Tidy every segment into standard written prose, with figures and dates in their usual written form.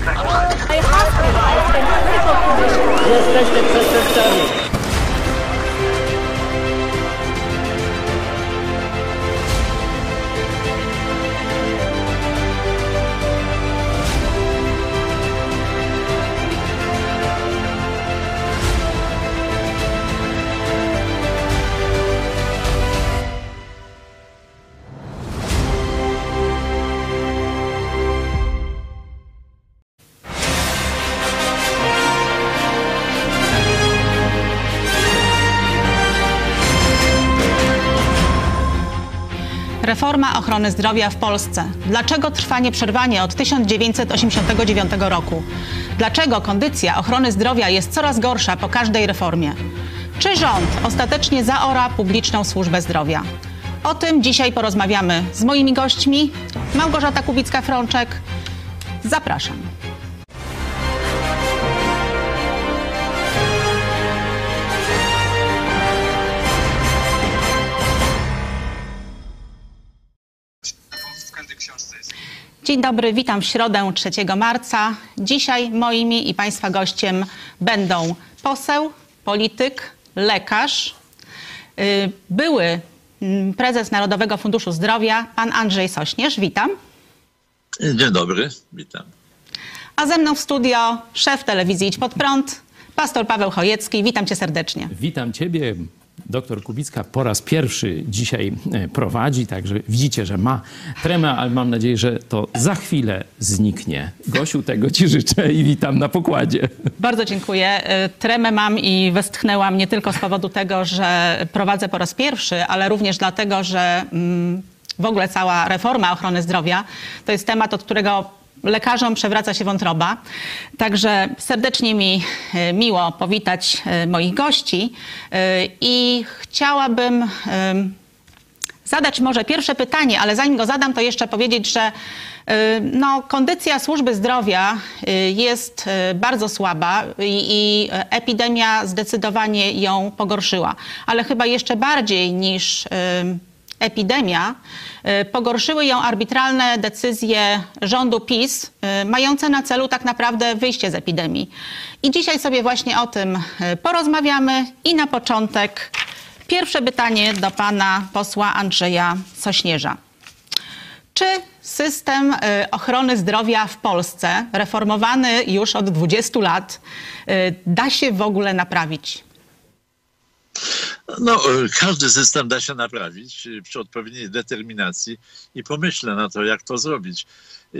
Jesteście przestępcami. Reforma ochrony zdrowia w Polsce. Dlaczego trwa nieprzerwanie od 1989 roku? Dlaczego kondycja ochrony zdrowia jest coraz gorsza po każdej reformie? Czy rząd ostatecznie zaora publiczną służbę zdrowia? O tym dzisiaj porozmawiamy z moimi gośćmi. Małgorzata Kubicka-Frączek. Zapraszam. Dzień dobry, witam w środę 3 marca. Dzisiaj moimi i Państwa gościem będą poseł, polityk, lekarz, były prezes Narodowego Funduszu Zdrowia, pan Andrzej Sośnierz. Witam. Dzień dobry, witam. A ze mną w studio szef telewizji Idź Pod Prąd, pastor Paweł Chojecki. Witam cię serdecznie. Witam ciebie. Doktor Kubicka po raz pierwszy dzisiaj prowadzi, także widzicie, że ma tremę, ale mam nadzieję, że to za chwilę zniknie. Gosiu, tego ci życzę i witam na pokładzie. Bardzo dziękuję. Tremę mam i westchnęłam nie tylko z powodu tego, że prowadzę po raz pierwszy, ale również dlatego, że w ogóle cała reforma ochrony zdrowia to jest temat, od którego lekarzom przewraca się wątroba. Także serdecznie mi miło powitać moich gości i chciałabym zadać może pierwsze pytanie, ale zanim go zadam, to jeszcze powiedzieć, że kondycja służby zdrowia jest bardzo słaba i epidemia zdecydowanie ją pogorszyła. Ale chyba jeszcze bardziej niż epidemia pogorszyły ją arbitralne decyzje rządu PiS, mające na celu tak naprawdę wyjście z epidemii. I dzisiaj sobie właśnie o tym porozmawiamy. I na początek pierwsze pytanie do pana posła Andrzeja Sośnierza. Czy system ochrony zdrowia w Polsce, reformowany już od 20 lat, da się w ogóle naprawić? No, każdy system da się naprawić przy odpowiedniej determinacji i pomyśle na to, jak to zrobić.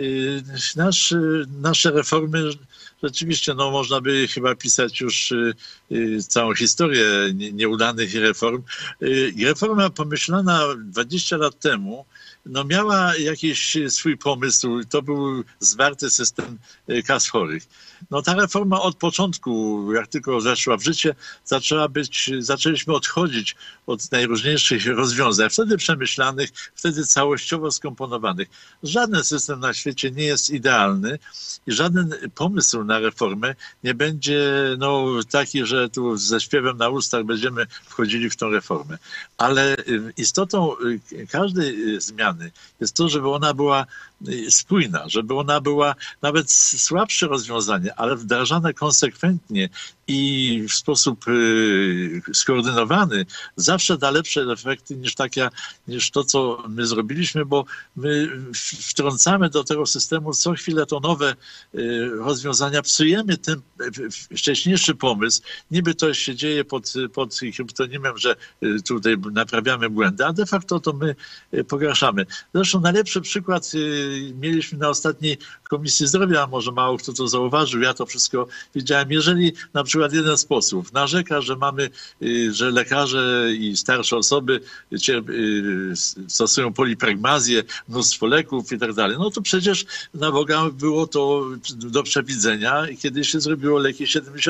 Nasze reformy rzeczywiście, można by chyba pisać już całą historię nieudanych reform. Reforma pomyślana 20 lat temu miała jakiś swój pomysł. To był zwarty system kas chorych. Ta reforma od początku, jak tylko weszła w życie, zaczęliśmy odchodzić od najróżniejszych rozwiązań, wtedy przemyślanych, wtedy całościowo skomponowanych. Żaden system na świecie nie jest idealny i żaden pomysł na reformę nie będzie taki, że tu ze śpiewem na ustach będziemy wchodzili w tą reformę. Ale istotą każdej zmiany jest to, żeby ona była spójna, żeby ona była nawet słabsze rozwiązanie, ale wdrażane konsekwentnie i w sposób skoordynowany zawsze da lepsze efekty niż to, co my zrobiliśmy, bo my wtrącamy do tego systemu co chwilę to nowe rozwiązania, psujemy ten wcześniejszy pomysł. Niby to się dzieje pod kryptonimem, że tutaj naprawiamy błędy, a de facto to my pogarszamy. Zresztą najlepszy przykład mieliśmy na ostatniej Komisji Zdrowia, może mało kto to zauważył, ja to wszystko widziałem. Jeżeli na przykład jeden z posłów narzeka, że lekarze i starsze osoby stosują polipragmazję, mnóstwo leków i tak dalej, to przecież na Boga było to do przewidzenia, kiedy się zrobiło leki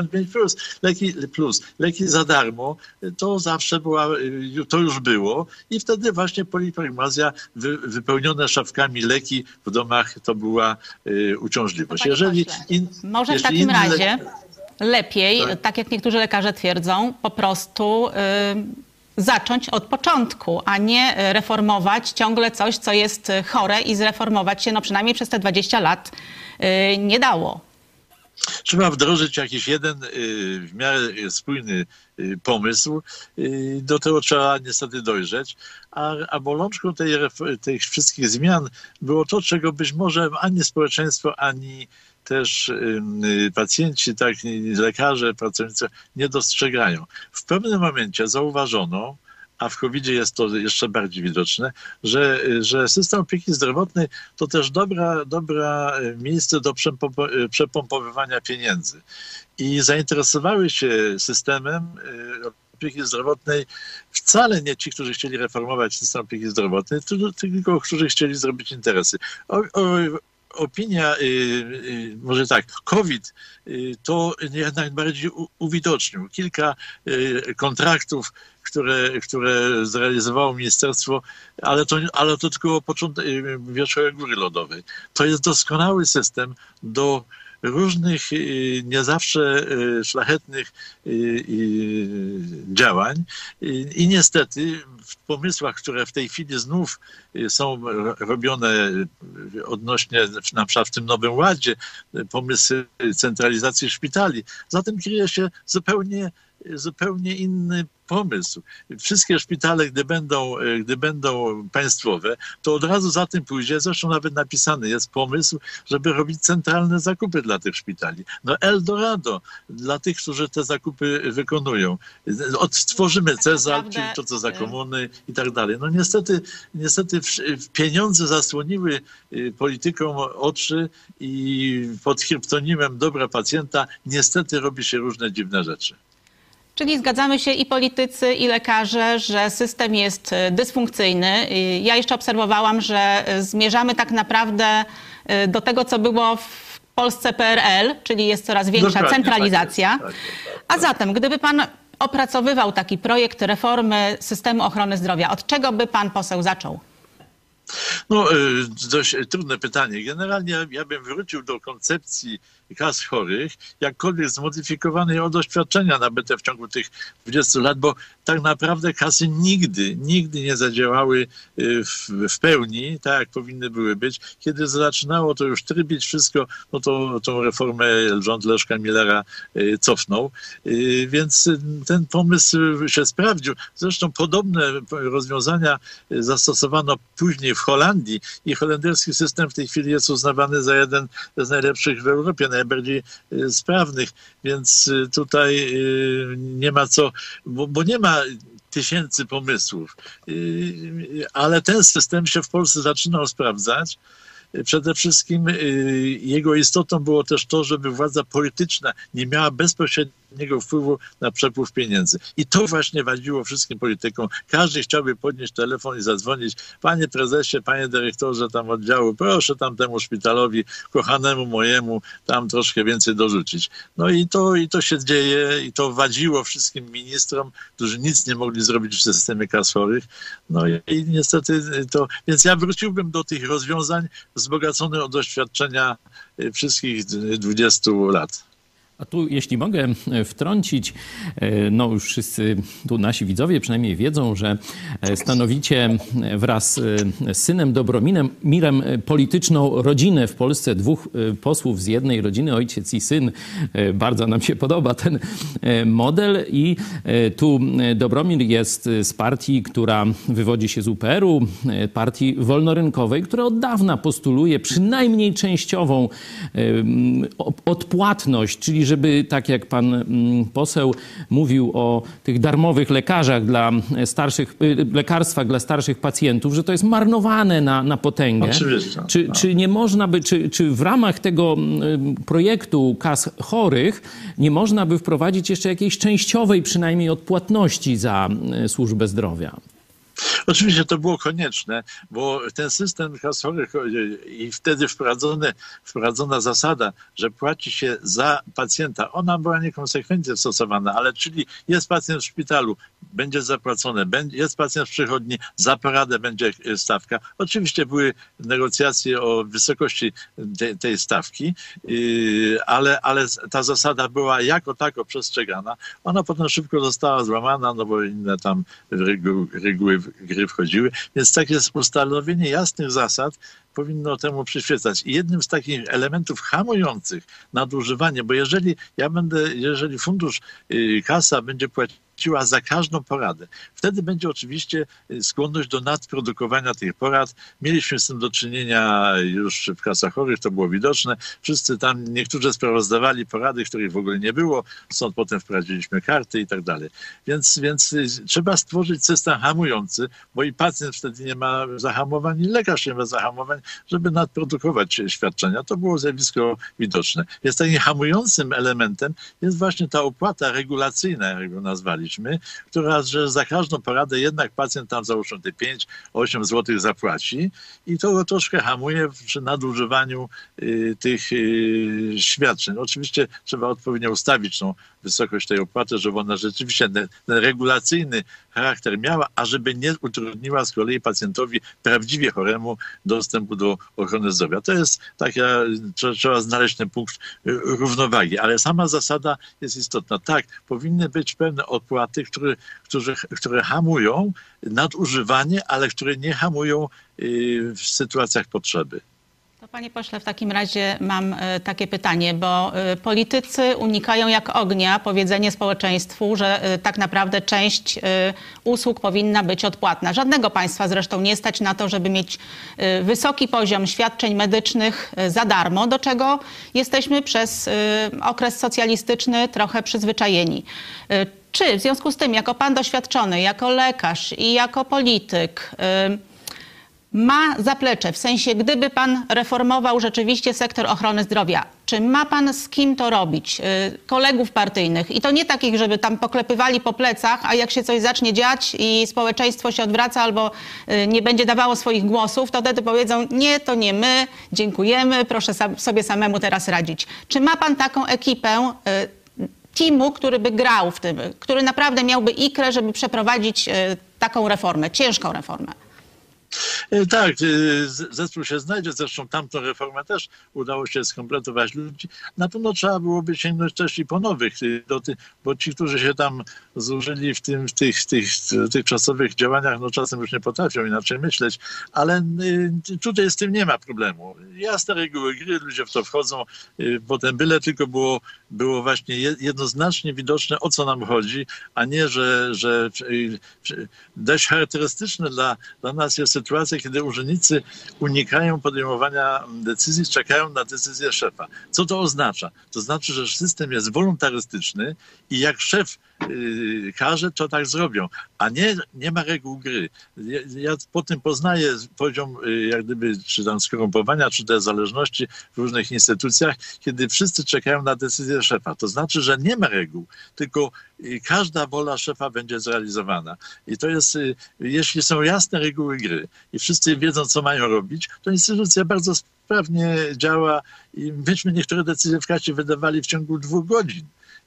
75+, leki za darmo, to zawsze to już było i wtedy właśnie polipragmazja, wypełnione szafkami leki w domach, to była uciążliwość. Może w takim razie lepiej, tak jak niektórzy lekarze twierdzą, po prostu zacząć od początku, a nie reformować ciągle coś, co jest chore i zreformować się przynajmniej przez te 20 lat nie dało. Trzeba wdrożyć jakiś jeden w miarę spójny pomysł. Do tego trzeba niestety dojrzeć. A bolączką tych wszystkich zmian było to, czego być może ani społeczeństwo, ani też pacjenci, tak, lekarze, pracownicy nie dostrzegają. W pewnym momencie zauważono, a w COVID-zie jest to jeszcze bardziej widoczne, że system opieki zdrowotnej to też dobra miejsce do przepompowywania pieniędzy. I zainteresowały się systemem opieki zdrowotnej wcale nie ci, którzy chcieli reformować system opieki zdrowotnej, tylko którzy chcieli zrobić interesy. Opinia, może tak, COVID to jednak bardziej uwidocznił. Kilka kontraktów, które zrealizowało ministerstwo, ale to tylko początek wierzchołek Góry Lodowej. To jest doskonały system do różnych nie zawsze szlachetnych działań i niestety w pomysłach, które w tej chwili znów są robione odnośnie, na przykład w tym Nowym Ładzie, pomysły centralizacji szpitali, za tym kryje się zupełnie inny pomysł. Wszystkie szpitale, gdy będą państwowe, to od razu za tym pójdzie, zresztą nawet napisany jest pomysł, żeby robić centralne zakupy dla tych szpitali. No Eldorado dla tych, którzy te zakupy wykonują. Odtworzymy Cezar, czyli to, co za komuny i tak dalej. No niestety pieniądze zasłoniły politykom oczy i pod kryptonimem dobra pacjenta niestety robi się różne dziwne rzeczy. Czyli zgadzamy się i politycy, i lekarze, że system jest dysfunkcyjny. Ja jeszcze obserwowałam, że zmierzamy tak naprawdę do tego, co było w Polsce PRL, czyli jest coraz większa centralizacja. Tak. A zatem, gdyby pan opracowywał taki projekt reformy systemu ochrony zdrowia, od czego by pan poseł zaczął? No, dość trudne pytanie. Generalnie ja bym wrócił do koncepcji kas chorych, jakkolwiek zmodyfikowanej od doświadczenia nabyte w ciągu tych 20 lat, bo tak naprawdę kasy nigdy nie zadziałały w pełni, tak jak powinny były być. Kiedy zaczynało to już trybić wszystko, no to tą reformę rząd Leszka Millera cofnął. Więc ten pomysł się sprawdził. Zresztą podobne rozwiązania zastosowano później w Holandii i holenderski system w tej chwili jest uznawany za jeden z najlepszych w Europie, najbardziej sprawnych, więc tutaj nie ma co, bo nie ma tysięcy pomysłów, ale ten system się w Polsce zaczynał sprawdzać. Przede wszystkim jego istotą było też to, żeby władza polityczna nie miała bezpośredniego wpływu na przepływ pieniędzy. I to właśnie wadziło wszystkim politykom. Każdy chciałby podnieść telefon i zadzwonić: panie prezesie, panie dyrektorze tam oddziału, proszę tamtemu szpitalowi, kochanemu mojemu, tam troszkę więcej dorzucić. No i to się dzieje i to wadziło wszystkim ministrom, którzy nic nie mogli zrobić w systemie kas chorych. No i niestety to... Więc ja wróciłbym do tych rozwiązań wzbogacony od doświadczenia wszystkich 20 lat. A tu, jeśli mogę wtrącić, no już wszyscy tu nasi widzowie przynajmniej wiedzą, że stanowicie wraz z synem Dobromirem polityczną rodzinę w Polsce, dwóch posłów z jednej rodziny, ojciec i syn. Bardzo nam się podoba ten model i tu Dobromir jest z partii, która wywodzi się z UPR-u, partii wolnorynkowej, która od dawna postuluje przynajmniej częściową odpłatność, czyli żeby, tak jak pan poseł mówił o tych darmowych lekarzach lekarstwach dla starszych pacjentów, że to jest marnowane na potęgę. Oczywiście. Czy nie można by, czy w ramach tego projektu kas chorych nie można by wprowadzić jeszcze jakiejś częściowej przynajmniej odpłatności za służbę zdrowia? Oczywiście to było konieczne, bo ten system kas chorych i wtedy wprowadzona zasada, że płaci się za pacjenta, ona była niekonsekwentnie stosowana, ale czyli jest pacjent w szpitalu, będzie zapłacone, jest pacjent w przychodni, za poradę będzie stawka. Oczywiście były negocjacje o wysokości tej stawki, ale ta zasada była jako tako przestrzegana. Ona potem szybko została złamana, no bo inne tam reguły gry wchodziły. Więc takie ustanowienie jasnych zasad powinno temu przyświecać. I jednym z takich elementów hamujących nadużywanie, bo jeżeli fundusz, kasa będzie płaciła za każdą poradę, wtedy będzie oczywiście skłonność do nadprodukowania tych porad. Mieliśmy z tym do czynienia już w kasach chorych, to było widoczne. Wszyscy tam, niektórzy sprawozdawali porady, których w ogóle nie było, stąd potem wprowadziliśmy karty i tak dalej. Więc trzeba stworzyć system hamujący, bo i pacjent wtedy nie ma zahamowań, i lekarz nie ma zahamowań, żeby nadprodukować świadczenia. To było zjawisko widoczne. Jest takim hamującym elementem jest właśnie ta opłata regulacyjna, jak ją nazwaliśmy, która, że za każdą poradę jednak pacjent tam załóżmy te 5-8 zł zapłaci i to troszkę hamuje przy nadużywaniu tych świadczeń. Oczywiście trzeba odpowiednio ustawić tą wysokość tej opłaty, żeby ona rzeczywiście ten regulacyjny charakter miała, a żeby nie utrudniła z kolei pacjentowi prawdziwie choremu dostępu do ochrony zdrowia. To jest trzeba znaleźć ten punkt równowagi, ale sama zasada jest istotna. Tak, powinny być pewne opłaty, które hamują nadużywanie, ale które nie hamują w sytuacjach potrzeby. To panie pośle, w takim razie mam takie pytanie, bo politycy unikają jak ognia powiedzenie społeczeństwu, że tak naprawdę część usług powinna być odpłatna. Żadnego państwa zresztą nie stać na to, żeby mieć wysoki poziom świadczeń medycznych za darmo, do czego jesteśmy przez okres socjalistyczny trochę przyzwyczajeni. Czy w związku z tym, jako pan doświadczony, jako lekarz i jako polityk, ma zaplecze, w sensie gdyby pan reformował rzeczywiście sektor ochrony zdrowia, czy ma pan z kim to robić? Kolegów partyjnych i to nie takich, żeby tam poklepywali po plecach, a jak się coś zacznie dziać i społeczeństwo się odwraca albo nie będzie dawało swoich głosów, to wtedy powiedzą nie, to nie my, dziękujemy, proszę sobie samemu teraz radzić. Czy ma pan taką ekipę teamu, który by grał w tym, który naprawdę miałby ikrę, żeby przeprowadzić taką reformę, ciężką reformę? Tak, zespół się znajdzie, zresztą tamtą reformę też udało się skompletować ludzi. Na pewno trzeba byłoby sięgnąć też i po nowych, bo ci, którzy się tam zużyli w tych czasowych działaniach, no czasem już nie potrafią inaczej myśleć, ale tutaj z tym nie ma problemu. Jasne reguły gry, ludzie w to wchodzą, potem byle tylko było właśnie jednoznacznie widoczne, o co nam chodzi, a nie, że dość charakterystyczne dla nas jest sytuacja, kiedy urzędnicy unikają podejmowania decyzji, czekają na decyzję szefa. Co to oznacza? To znaczy, że system jest wolontarystyczny i jak szef każe, to tak zrobią, a nie ma reguł gry. Ja po tym poznaję poziom jak gdyby czy tam skorumpowania, czy też zależności w różnych instytucjach, kiedy wszyscy czekają na decyzję szefa. To znaczy, że nie ma reguł, tylko każda wola szefa będzie zrealizowana. I to jest, jeśli są jasne reguły gry i wszyscy wiedzą, co mają robić, to instytucja bardzo sprawnie działa i myśmy niektóre decyzje w kasie wydawali w ciągu 2 godzin.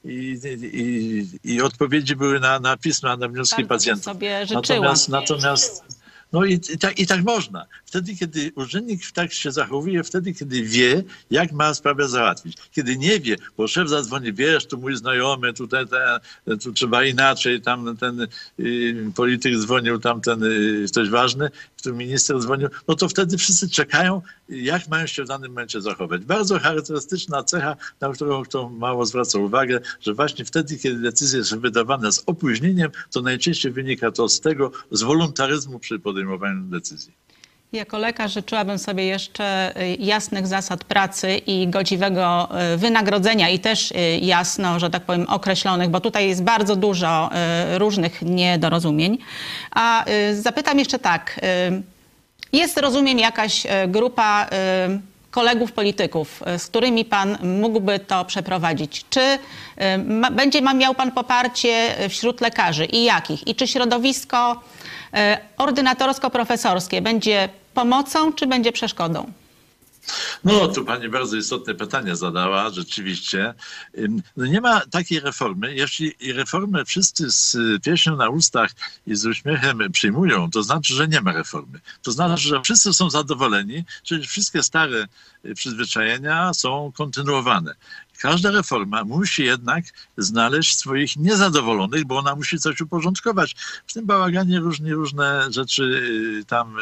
I odpowiedzi były na pisma, na wnioski pacjentów. Sobie życzyłam. Natomiast no i tak można. Wtedy, kiedy urzędnik tak się zachowuje, wtedy, kiedy wie, jak ma sprawę załatwić. Kiedy nie wie, bo szef zadzwoni, wiesz, tu mój znajomy, tu trzeba inaczej, tam ten polityk dzwonił, tam ten ktoś ważny, tu minister dzwonił, no to wtedy wszyscy czekają, jak mają się w danym momencie zachować. Bardzo charakterystyczna cecha, na którą kto mało zwraca uwagę, że właśnie wtedy, kiedy decyzje są wydawane z opóźnieniem, to najczęściej wynika to z wolontaryzmu przy podejmowaniu decyzji. Jako lekarz życzyłabym sobie jeszcze jasnych zasad pracy i godziwego wynagrodzenia i też jasno, że tak powiem, określonych, bo tutaj jest bardzo dużo różnych niedorozumień. A zapytam jeszcze tak, jest, rozumiem, jakaś grupa kolegów polityków, z którymi pan mógłby to przeprowadzić. Czy będzie miał pan poparcie wśród lekarzy i jakich? I czy środowisko ordynatorsko-profesorskie będzie pomocą, czy będzie przeszkodą? No, tu pani bardzo istotne pytanie zadała, rzeczywiście. No, nie ma takiej reformy. Jeśli reformę wszyscy z pieśnią na ustach i z uśmiechem przyjmują, to znaczy, że nie ma reformy. To znaczy, że wszyscy są zadowoleni, czyli wszystkie stare przyzwyczajenia są kontynuowane. Każda reforma musi jednak znaleźć swoich niezadowolonych, bo ona musi coś uporządkować. W tym bałaganie różne rzeczy tam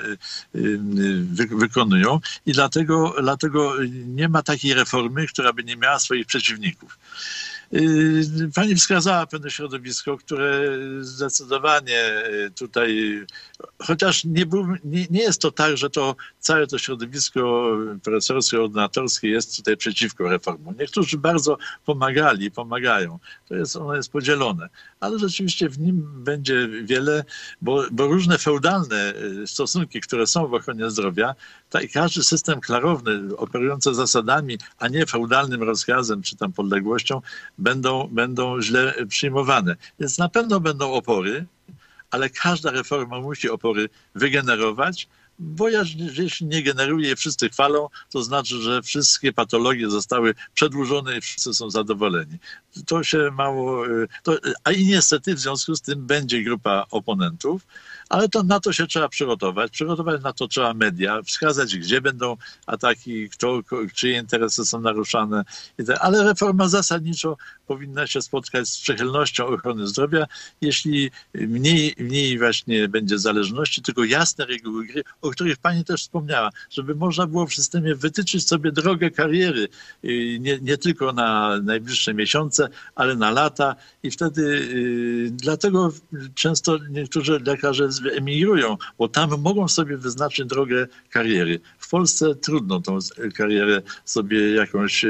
wykonują i dlatego nie ma takiej reformy, która by nie miała swoich przeciwników. Pani wskazała pewne środowisko, które zdecydowanie tutaj, chociaż nie jest to tak, że to całe to środowisko profesorskie, ordynatorskie jest tutaj przeciwko reformom. Niektórzy bardzo pomagają. Ono jest podzielone. Ale rzeczywiście w nim będzie wiele, bo różne feudalne stosunki, które są w ochronie zdrowia, każdy system klarowny, operujący zasadami, a nie feudalnym rozkazem czy tam podległością, będą źle przyjmowane. Więc na pewno będą opory, ale każda reforma musi opory wygenerować, bo jeśli nie generuje, wszyscy chwalą, to znaczy, że wszystkie patologie zostały przedłużone i wszyscy są zadowoleni. To się mało... A i niestety w związku z tym będzie grupa oponentów, ale na to się trzeba przygotować. Przygotować na to trzeba media, wskazać, gdzie będą ataki, czyje interesy są naruszane. Ale reforma zasadniczo powinna się spotkać z przychylnością ochrony zdrowia, jeśli mniej właśnie będzie zależności, tylko jasne reguły gry, o których pani też wspomniała, żeby można było w systemie wytyczyć sobie drogę kariery, nie tylko na najbliższe miesiące, ale na lata i wtedy dlatego często niektórzy lekarze emigrują, bo tam mogą sobie wyznaczyć drogę kariery. W Polsce trudno tą karierę sobie jakąś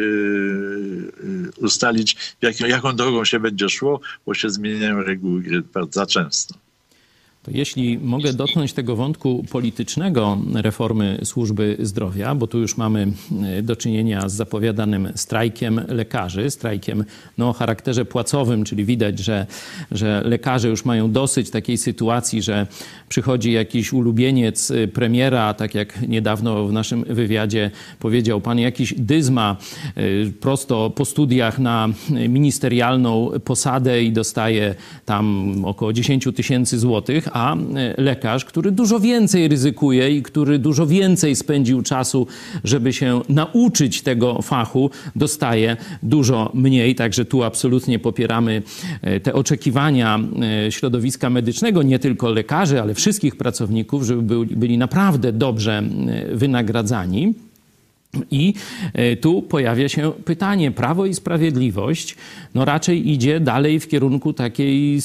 ustalić, jaką drogą się będzie szło, bo się zmieniają reguły gry bardzo często. To jeśli mogę dotknąć tego wątku politycznego reformy służby zdrowia, bo tu już mamy do czynienia z zapowiadanym strajkiem lekarzy, strajkiem o charakterze płacowym, czyli widać, że lekarze już mają dosyć takiej sytuacji, że przychodzi jakiś ulubieniec premiera, tak jak niedawno w naszym wywiadzie powiedział pan, jakiś dyzma prosto po studiach na ministerialną posadę i dostaje tam około 10 000 złotych, a lekarz, który dużo więcej ryzykuje i który dużo więcej spędził czasu, żeby się nauczyć tego fachu, dostaje dużo mniej. Także tu absolutnie popieramy te oczekiwania środowiska medycznego, nie tylko lekarzy, ale wszystkich pracowników, żeby byli naprawdę dobrze wynagradzani. I tu pojawia się pytanie, Prawo i Sprawiedliwość raczej idzie dalej w kierunku takiej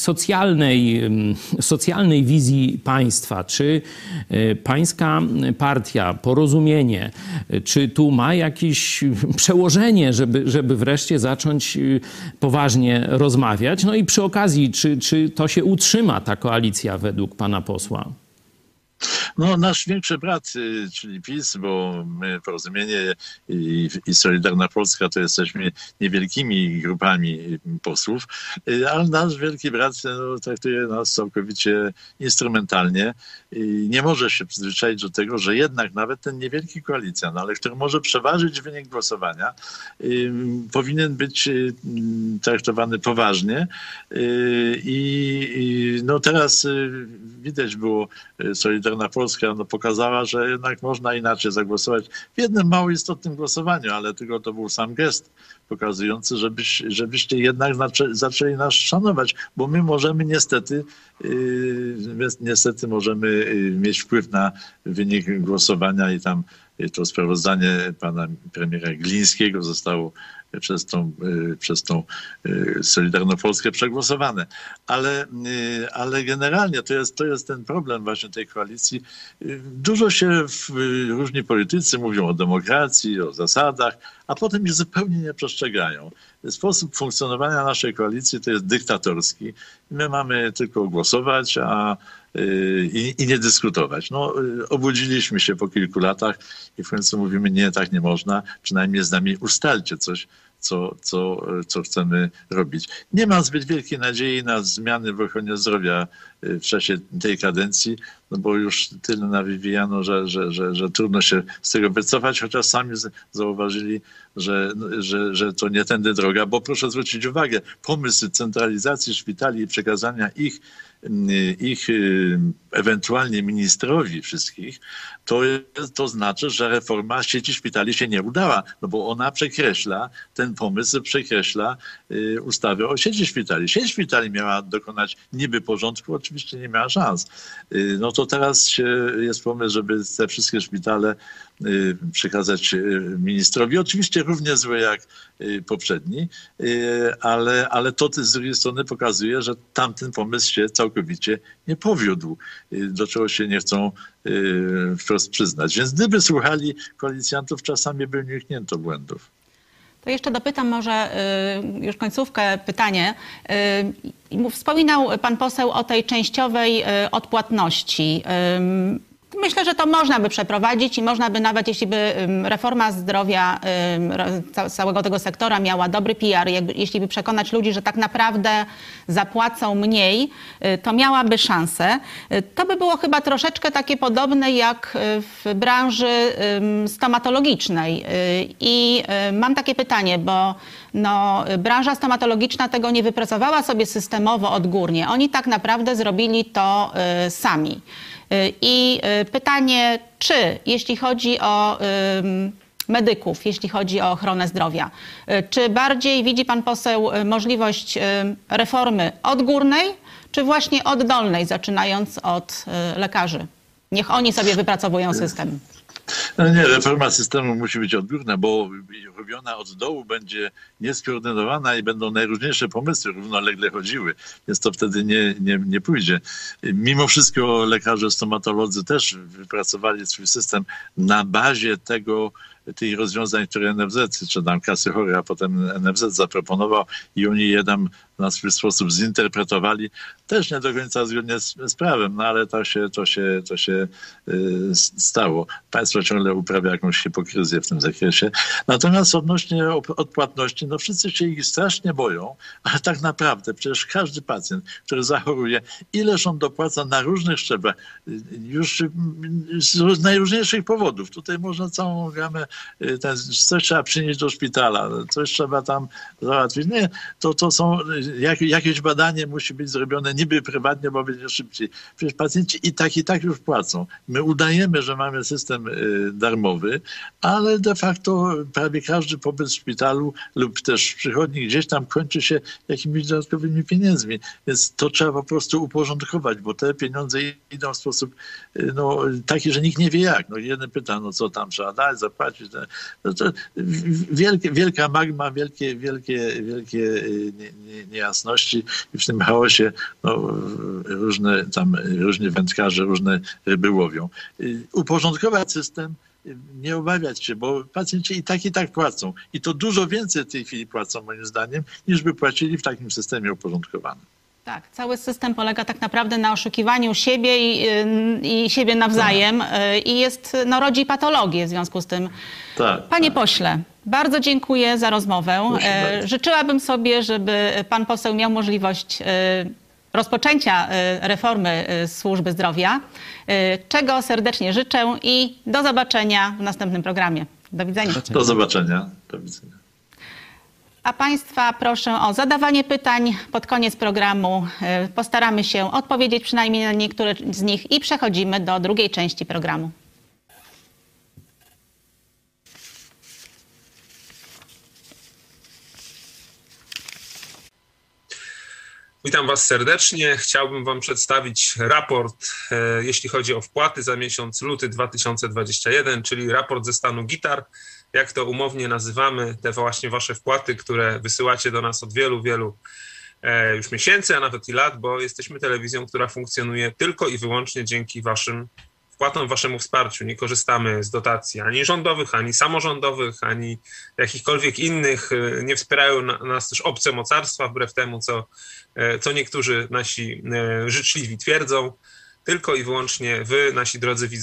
socjalnej wizji państwa. Czy pańska partia, Porozumienie, czy tu ma jakieś przełożenie, żeby wreszcie zacząć poważnie rozmawiać? No i przy okazji, czy to się utrzyma, ta koalicja według pana posła? No, nasz większy brat, czyli PiS, bo my Porozumienie i Solidarna Polska to jesteśmy niewielkimi grupami posłów, ale nasz wielki brat traktuje nas całkowicie instrumentalnie i nie może się przyzwyczaić do tego, że jednak nawet ten niewielki koalicjant, ale który może przeważyć wynik głosowania, powinien być traktowany poważnie i no teraz widać było, Solidarna Polska pokazała, że jednak można inaczej zagłosować w jednym mało istotnym głosowaniu, ale tylko to był sam gest pokazujący, żebyście jednak zaczęli nas szanować, bo my możemy niestety możemy mieć wpływ na wynik głosowania i tam to sprawozdanie pana premiera Glińskiego zostało przez tą Solidarną Polskę przegłosowane. Ale generalnie to jest ten problem właśnie tej koalicji. Dużo się różni politycy mówią o demokracji, o zasadach, a potem ich zupełnie nie przestrzegają. Sposób funkcjonowania naszej koalicji to jest dyktatorski. My mamy tylko głosować i nie dyskutować. No, obudziliśmy się po kilku latach i w końcu mówimy, nie, tak nie można. Przynajmniej z nami ustalcie coś, co chcemy robić. Nie mam zbyt wielkiej nadziei na zmiany w ochronie zdrowia w czasie tej kadencji, no bo już tyle nawijano, że trudno się z tego wycofać, chociaż sami zauważyli, że to nie tędy droga, bo proszę zwrócić uwagę, pomysł centralizacji szpitali i przekazania ich ewentualnie ministrowi wszystkich, to znaczy, że reforma sieci szpitali się nie udała, no bo ona ten pomysł przekreśla ustawę o sieci szpitali. Sieć szpitali miała dokonać niby porządku, oczywiście nie miała szans. No to teraz jest pomysł, żeby te wszystkie szpitale przekazać ministrowi. Oczywiście równie złe jak poprzedni, ale to z drugiej strony pokazuje, że tamten pomysł się całkowicie nie powiódł, do czego się nie chcą wprost przyznać. Więc gdyby słuchali koalicjantów, czasami by uniknięto błędów. To jeszcze dopytam może już końcówkę pytanie. Wspominał pan poseł o tej częściowej odpłatności. Myślę, że to można by przeprowadzić i można by nawet, jeśli by reforma zdrowia całego tego sektora miała dobry PR, jeśli by przekonać ludzi, że tak naprawdę zapłacą mniej, to miałaby szansę. To by było chyba troszeczkę takie podobne jak w branży stomatologicznej. I mam takie pytanie, bo branża stomatologiczna tego nie wypracowała sobie systemowo odgórnie. Oni tak naprawdę zrobili to sami. I pytanie, czy jeśli chodzi o medyków, jeśli chodzi o ochronę zdrowia, czy bardziej widzi pan poseł możliwość reformy odgórnej, czy właśnie oddolnej, zaczynając od lekarzy? Niech oni sobie wypracowują system. No nie, reforma systemu musi być odgórna, bo robiona od dołu będzie nieskoordynowana i będą najróżniejsze pomysły równolegle chodziły, więc to wtedy nie pójdzie. Mimo wszystko lekarze stomatolodzy też wypracowali swój system na bazie tych rozwiązań, które NFZ, czy tam Kasy Chorych, a potem NFZ zaproponował i oni je tam na swój sposób zinterpretowali. Też nie do końca zgodnie z prawem, no ale to się stało. Państwo ciągle uprawia jakąś hipokryzję w tym zakresie. Natomiast odnośnie odpłatności, no wszyscy się ich strasznie boją, ale tak naprawdę przecież każdy pacjent, który zachoruje, ileż on dopłaca na różnych szczeblach, już z najróżniejszych powodów. Tutaj można całą gamę, coś trzeba przynieść do szpitala, coś trzeba tam załatwić. Nie, to są, jakieś badanie musi być zrobione niby prywatnie, bo będzie szybciej. Przecież pacjenci i tak już płacą. My udajemy, że mamy system darmowy, ale de facto prawie każdy pobyt w szpitalu lub też w przychodni gdzieś tam kończy się jakimiś dodatkowymi pieniędzmi. Więc to trzeba po prostu uporządkować, bo te pieniądze idą w sposób taki, że nikt nie wie jak. Jeden pyta, co tam trzeba dać, zapłacić. To wielka magma, wielkie niejasności i w tym chaosie różni wędkarze, różne ryby łowią. Uporządkować system, nie obawiać się, bo pacjenci i tak płacą. I to dużo więcej w tej chwili płacą, moim zdaniem, niż by płacili w takim systemie uporządkowanym. Tak, cały system polega tak naprawdę na oszukiwaniu siebie i siebie nawzajem i rodzi patologię w związku z tym. Panie pośle, bardzo dziękuję za rozmowę. Życzyłabym sobie, żeby pan poseł miał możliwość rozpoczęcia reformy służby zdrowia, czego serdecznie życzę i do zobaczenia w następnym programie. Do widzenia. Do zobaczenia. Do widzenia. A państwa proszę o zadawanie pytań pod koniec programu. Postaramy się odpowiedzieć przynajmniej na niektóre z nich i przechodzimy do drugiej części programu. Witam Was serdecznie. Chciałbym Wam przedstawić raport, jeśli chodzi o wpłaty za miesiąc luty 2021, czyli raport ze stanu gitar. Jak to umownie nazywamy, te właśnie Wasze wpłaty, które wysyłacie do nas od wielu już miesięcy, a nawet i lat, bo jesteśmy telewizją, która funkcjonuje tylko i wyłącznie dzięki Waszym wpłatom, Waszemu wsparciu. Nie korzystamy z dotacji ani rządowych, ani samorządowych, ani jakichkolwiek innych. Nie wspierają nas też obce mocarstwa, wbrew temu, co niektórzy nasi życzliwi twierdzą. Tylko i wyłącznie Wy, nasi drodzy widzowie.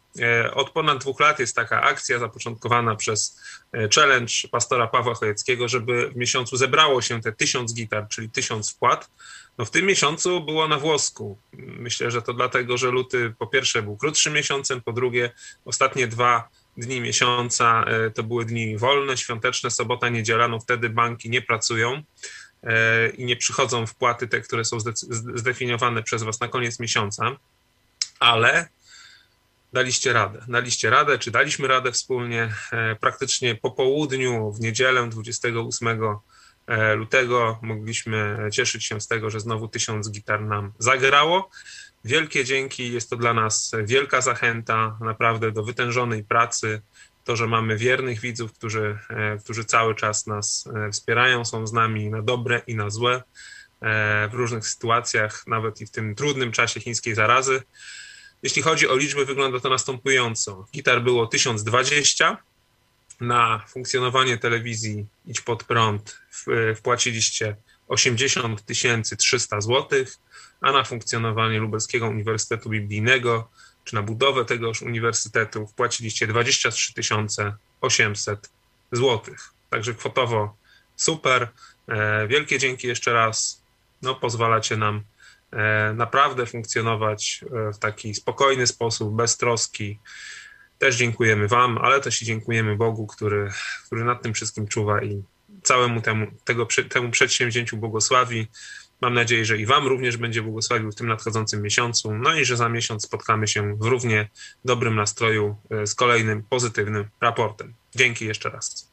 Od ponad 2 lat jest taka akcja zapoczątkowana przez challenge pastora Pawła Chojeckiego, żeby w miesiącu zebrało się te 1000 gitar, czyli 1000 wpłat. No w tym miesiącu było na włosku. Myślę, że to dlatego, że luty po pierwsze był krótszym miesiącem, po drugie ostatnie 2 dni miesiąca to były dni wolne, świąteczne, sobota, niedziela, no wtedy banki nie pracują i nie przychodzą wpłaty te, które są zdefiniowane przez was na koniec miesiąca, ale daliście radę, czy daliśmy radę wspólnie. Praktycznie po południu w niedzielę 28 lutego mogliśmy cieszyć się z tego, że znowu 1000 gitar nam zagrało. Wielkie dzięki, jest to dla nas wielka zachęta naprawdę do wytężonej pracy. To, że mamy wiernych widzów, którzy cały czas nas wspierają, są z nami na dobre i na złe w różnych sytuacjach, nawet i w tym trudnym czasie chińskiej zarazy. Jeśli chodzi o liczby, wygląda to następująco. Gitar było 1020, na funkcjonowanie telewizji Idź Pod Prąd wpłaciliście 80 300 zł, a na funkcjonowanie Lubelskiego Uniwersytetu Biblijnego, czy na budowę tegoż uniwersytetu wpłaciliście 23 800 zł. Także kwotowo super. Wielkie dzięki jeszcze raz. No, pozwalacie nam naprawdę funkcjonować w taki spokojny sposób, bez troski. Też dziękujemy wam, ale też i dziękujemy Bogu, który nad tym wszystkim czuwa i całemu temu przedsięwzięciu błogosławi. Mam nadzieję, że i wam również będzie błogosławił w tym nadchodzącym miesiącu, no i że za miesiąc spotkamy się w równie dobrym nastroju z kolejnym pozytywnym raportem. Dzięki jeszcze raz.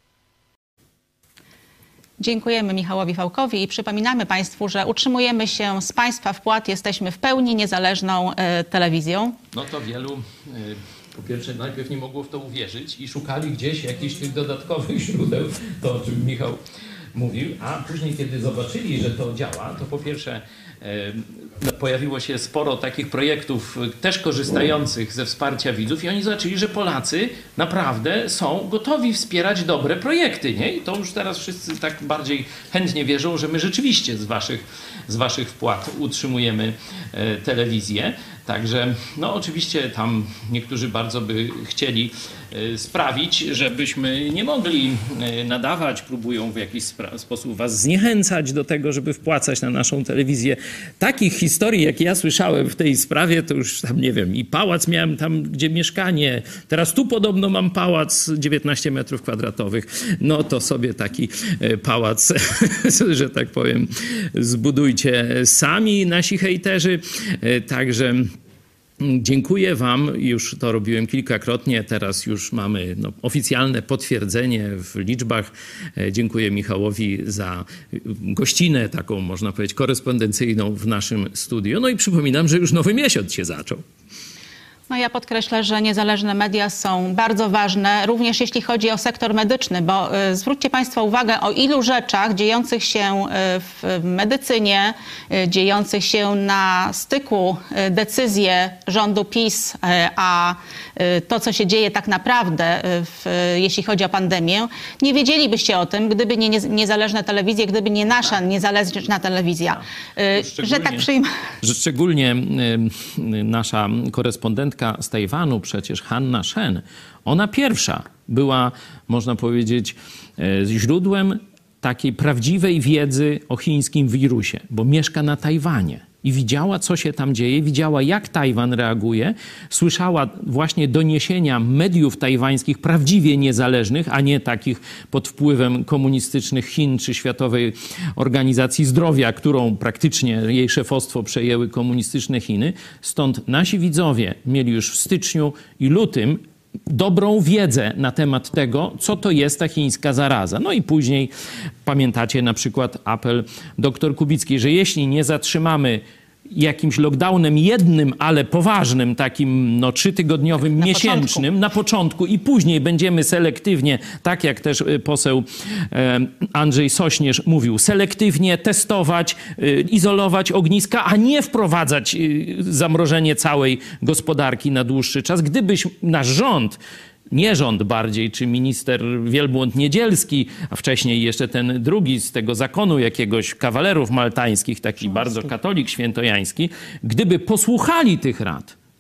Dziękujemy Michałowi Fałkowi i przypominamy Państwu, że utrzymujemy się z Państwa wpłat, jesteśmy w pełni niezależną telewizją. No to wielu, po pierwsze, najpierw nie mogło w to uwierzyć i szukali gdzieś jakichś tych dodatkowych źródeł, to o czym Michał mówił, a później, kiedy zobaczyli, że to działa, to po pierwsze pojawiło się sporo takich projektów też korzystających ze wsparcia widzów i oni zobaczyli, że Polacy naprawdę są gotowi wspierać dobre projekty, nie? I to już teraz wszyscy tak bardziej chętnie wierzą, że my rzeczywiście z waszych wpłat utrzymujemy telewizję. Także no oczywiście tam niektórzy bardzo by chcieli sprawić, żebyśmy nie mogli nadawać, próbują w jakiś sposób was zniechęcać do tego, żeby wpłacać na naszą telewizję. Takich historii, jak ja słyszałem w tej sprawie, to już tam nie wiem, i pałac miałem tam, gdzie mieszkanie, teraz tu podobno mam pałac 19 metrów kwadratowych, no to sobie taki pałac, że tak powiem, zbudujcie sami, nasi hejterzy. Także dziękuję wam, już to robiłem kilkakrotnie, teraz już mamy oficjalne potwierdzenie w liczbach. Dziękuję Michałowi za gościnę taką, można powiedzieć, korespondencyjną w naszym studiu. No i przypominam, że już nowy miesiąc się zaczął. No ja podkreślę, że niezależne media są bardzo ważne, również jeśli chodzi o sektor medyczny, bo zwróćcie Państwo uwagę, o ilu rzeczach dziejących się w medycynie, dziejących się na styku decyzje rządu PiS, a to, co się dzieje tak naprawdę, jeśli chodzi o pandemię, nie wiedzielibyście o tym, gdyby nie niezależne telewizje, gdyby nie nasza niezależna telewizja. Że tak przyjmę. Że szczególnie nasza korespondentka z Tajwanu, przecież Hanna Shen, ona pierwsza była, można powiedzieć, źródłem takiej prawdziwej wiedzy o chińskim wirusie, bo mieszka na Tajwanie i widziała, co się tam dzieje, widziała, jak Tajwan reaguje, słyszała właśnie doniesienia mediów tajwańskich prawdziwie niezależnych, a nie takich pod wpływem komunistycznych Chin czy Światowej Organizacji Zdrowia, którą praktycznie jej szefostwo przejęły komunistyczne Chiny. Stąd nasi widzowie mieli już w styczniu i lutym dobrą wiedzę na temat tego, co to jest ta chińska zaraza. No i później pamiętacie na przykład apel dr Kubickiej, że jeśli nie zatrzymamy jakimś lockdownem jednym, ale poważnym, takim 3-tygodniowym, miesięcznym na początku i później będziemy selektywnie, tak jak też poseł Andrzej Sośnierz mówił, selektywnie testować, izolować ogniska, a nie wprowadzać zamrożenie całej gospodarki na dłuższy czas. Gdybyś nasz rząd, nie rząd bardziej, czy minister Wielbłąd-Niedzielski, a wcześniej jeszcze ten drugi z tego zakonu jakiegoś kawalerów maltańskich, taki bardzo katolik świętojański, gdyby posłuchali tych rad,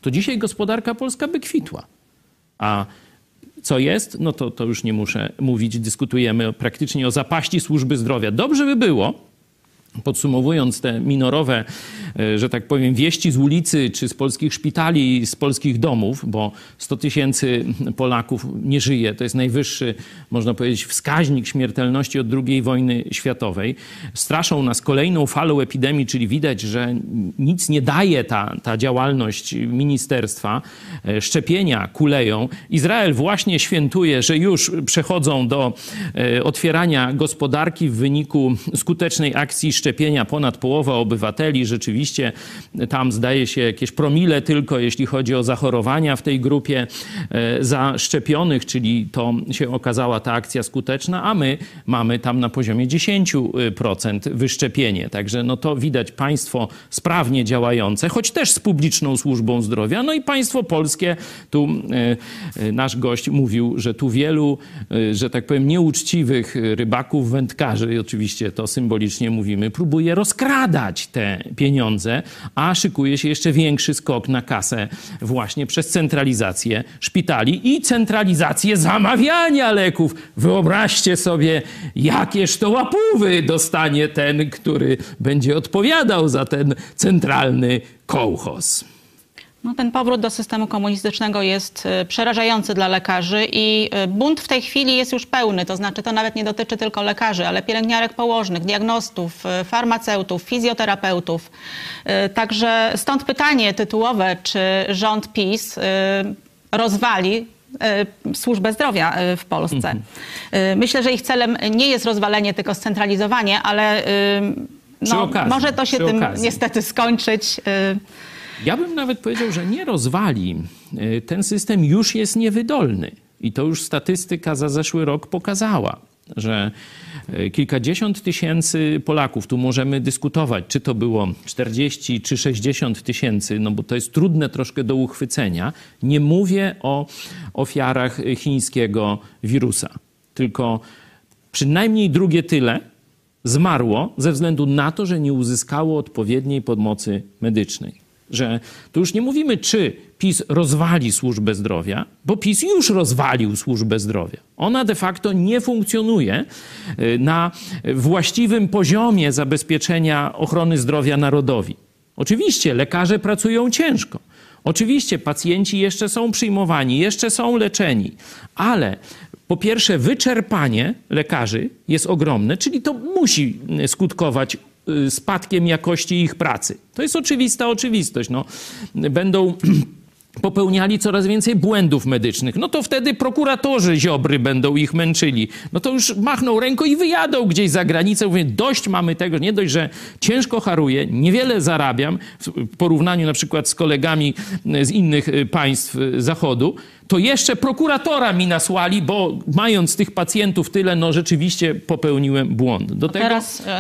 to dzisiaj gospodarka polska by kwitła. A co jest? No to już nie muszę mówić, dyskutujemy praktycznie o zapaści służby zdrowia. Dobrze by było, podsumowując te minorowe, że tak powiem, wieści z ulicy, czy z polskich szpitali, z polskich domów, bo 100 000 Polaków nie żyje. To jest najwyższy, można powiedzieć, wskaźnik śmiertelności od II wojny światowej. Straszą nas kolejną falą epidemii, czyli widać, że nic nie daje ta działalność ministerstwa. Szczepienia kuleją. Izrael właśnie świętuje, że już przechodzą do otwierania gospodarki w wyniku skutecznej akcji szczepienia. Ponad połowa obywateli rzeczywiście, tam zdaje się jakieś promile tylko, jeśli chodzi o zachorowania w tej grupie zaszczepionych, czyli to się okazała ta akcja skuteczna, a my mamy tam na poziomie 10% wyszczepienie. Także no to widać państwo sprawnie działające, choć też z publiczną służbą zdrowia. No i państwo polskie, tu nasz gość mówił, że tu wielu, że tak powiem, nieuczciwych rybaków, wędkarzy, i oczywiście to symbolicznie mówimy, próbuje rozkradać te pieniądze, a szykuje się jeszcze większy skok na kasę właśnie przez centralizację szpitali i centralizację zamawiania leków. Wyobraźcie sobie, jakież to łapówy dostanie ten, który będzie odpowiadał za ten centralny kołchoz. No, ten powrót do systemu komunistycznego jest przerażający dla lekarzy i bunt w tej chwili jest już pełny. To znaczy, to nawet nie dotyczy tylko lekarzy, ale pielęgniarek położnych, diagnostów, farmaceutów, fizjoterapeutów. Także stąd pytanie tytułowe, czy rząd PiS rozwali służbę zdrowia w Polsce. Myślę, że ich celem nie jest rozwalenie, tylko scentralizowanie, ale no, może to się tym niestety skończyć. Ja bym nawet powiedział, że nie rozwali. Ten system już jest niewydolny. I to już statystyka za zeszły rok pokazała, że kilkadziesiąt tysięcy Polaków, tu możemy dyskutować, czy to było 40 czy 60 tysięcy, no bo to jest trudne troszkę do uchwycenia. Nie mówię o ofiarach chińskiego wirusa, tylko przynajmniej drugie tyle zmarło ze względu na to, że nie uzyskało odpowiedniej pomocy medycznej. Że tu już nie mówimy, czy PiS rozwali służbę zdrowia, bo PiS już rozwalił służbę zdrowia. Ona de facto nie funkcjonuje na właściwym poziomie zabezpieczenia ochrony zdrowia narodowi. Oczywiście lekarze pracują ciężko. Oczywiście pacjenci jeszcze są przyjmowani, jeszcze są leczeni, ale po pierwsze wyczerpanie lekarzy jest ogromne, czyli to musi skutkować spadkiem jakości ich pracy. To jest oczywista oczywistość. No, będą popełniali coraz więcej błędów medycznych. No to wtedy prokuratorzy Ziobry będą ich męczyli. No to już machną ręką i wyjadą gdzieś za granicę. Mówię, dość mamy tego, nie dość, że ciężko haruję, niewiele zarabiam w porównaniu na przykład z kolegami z innych państw Zachodu, to jeszcze prokuratora mi nasłali, bo mając tych pacjentów tyle, no rzeczywiście popełniłem błąd. Do tego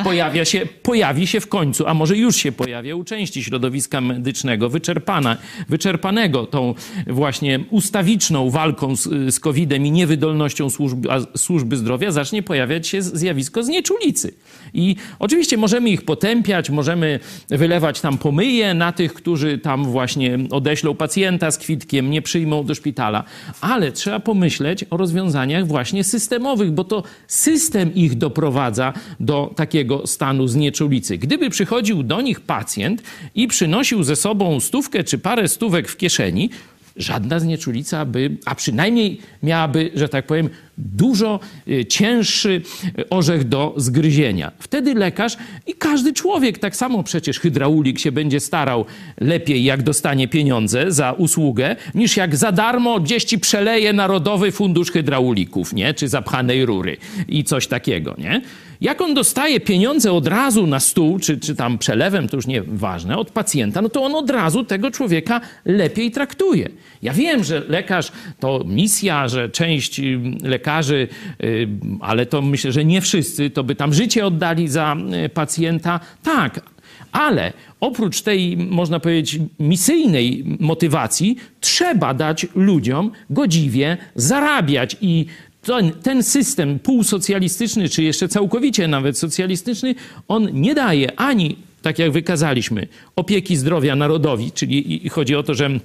pojawi się w końcu, a może już się pojawia u części środowiska medycznego, wyczerpanego tą właśnie ustawiczną walką z COVID-em i niewydolnością służby zdrowia, zacznie pojawiać się zjawisko znieczulicy. I oczywiście możemy ich potępiać, możemy wylewać tam pomyje na tych, którzy tam właśnie odeślą pacjenta z kwitkiem, nie przyjmą do szpitala. Ale trzeba pomyśleć o rozwiązaniach właśnie systemowych, bo to system ich doprowadza do takiego stanu znieczulicy. Gdyby przychodził do nich pacjent i przynosił ze sobą stówkę czy parę stówek w kieszeni, żadna znieczulica a przynajmniej miałaby, że tak powiem, dużo cięższy orzech do zgryzienia. Wtedy lekarz i każdy człowiek, tak samo przecież hydraulik się będzie starał lepiej, jak dostanie pieniądze za usługę, niż jak za darmo gdzieś ci przeleje Narodowy Fundusz Hydraulików, nie? Czy zapchanej rury i coś takiego, nie? Jak on dostaje pieniądze od razu na stół, czy tam przelewem, to już nieważne, od pacjenta, no to on od razu tego człowieka lepiej traktuje. Ja wiem, że lekarz to misja, że część lekarzy, ale to myślę, że nie wszyscy, to by tam życie oddali za pacjenta. Tak, ale oprócz tej, można powiedzieć, misyjnej motywacji, trzeba dać ludziom godziwie zarabiać i ten system półsocjalistyczny, czy jeszcze całkowicie nawet socjalistyczny, on nie daje ani, tak jak wykazaliśmy, opieki zdrowia narodowi, czyli chodzi o to, że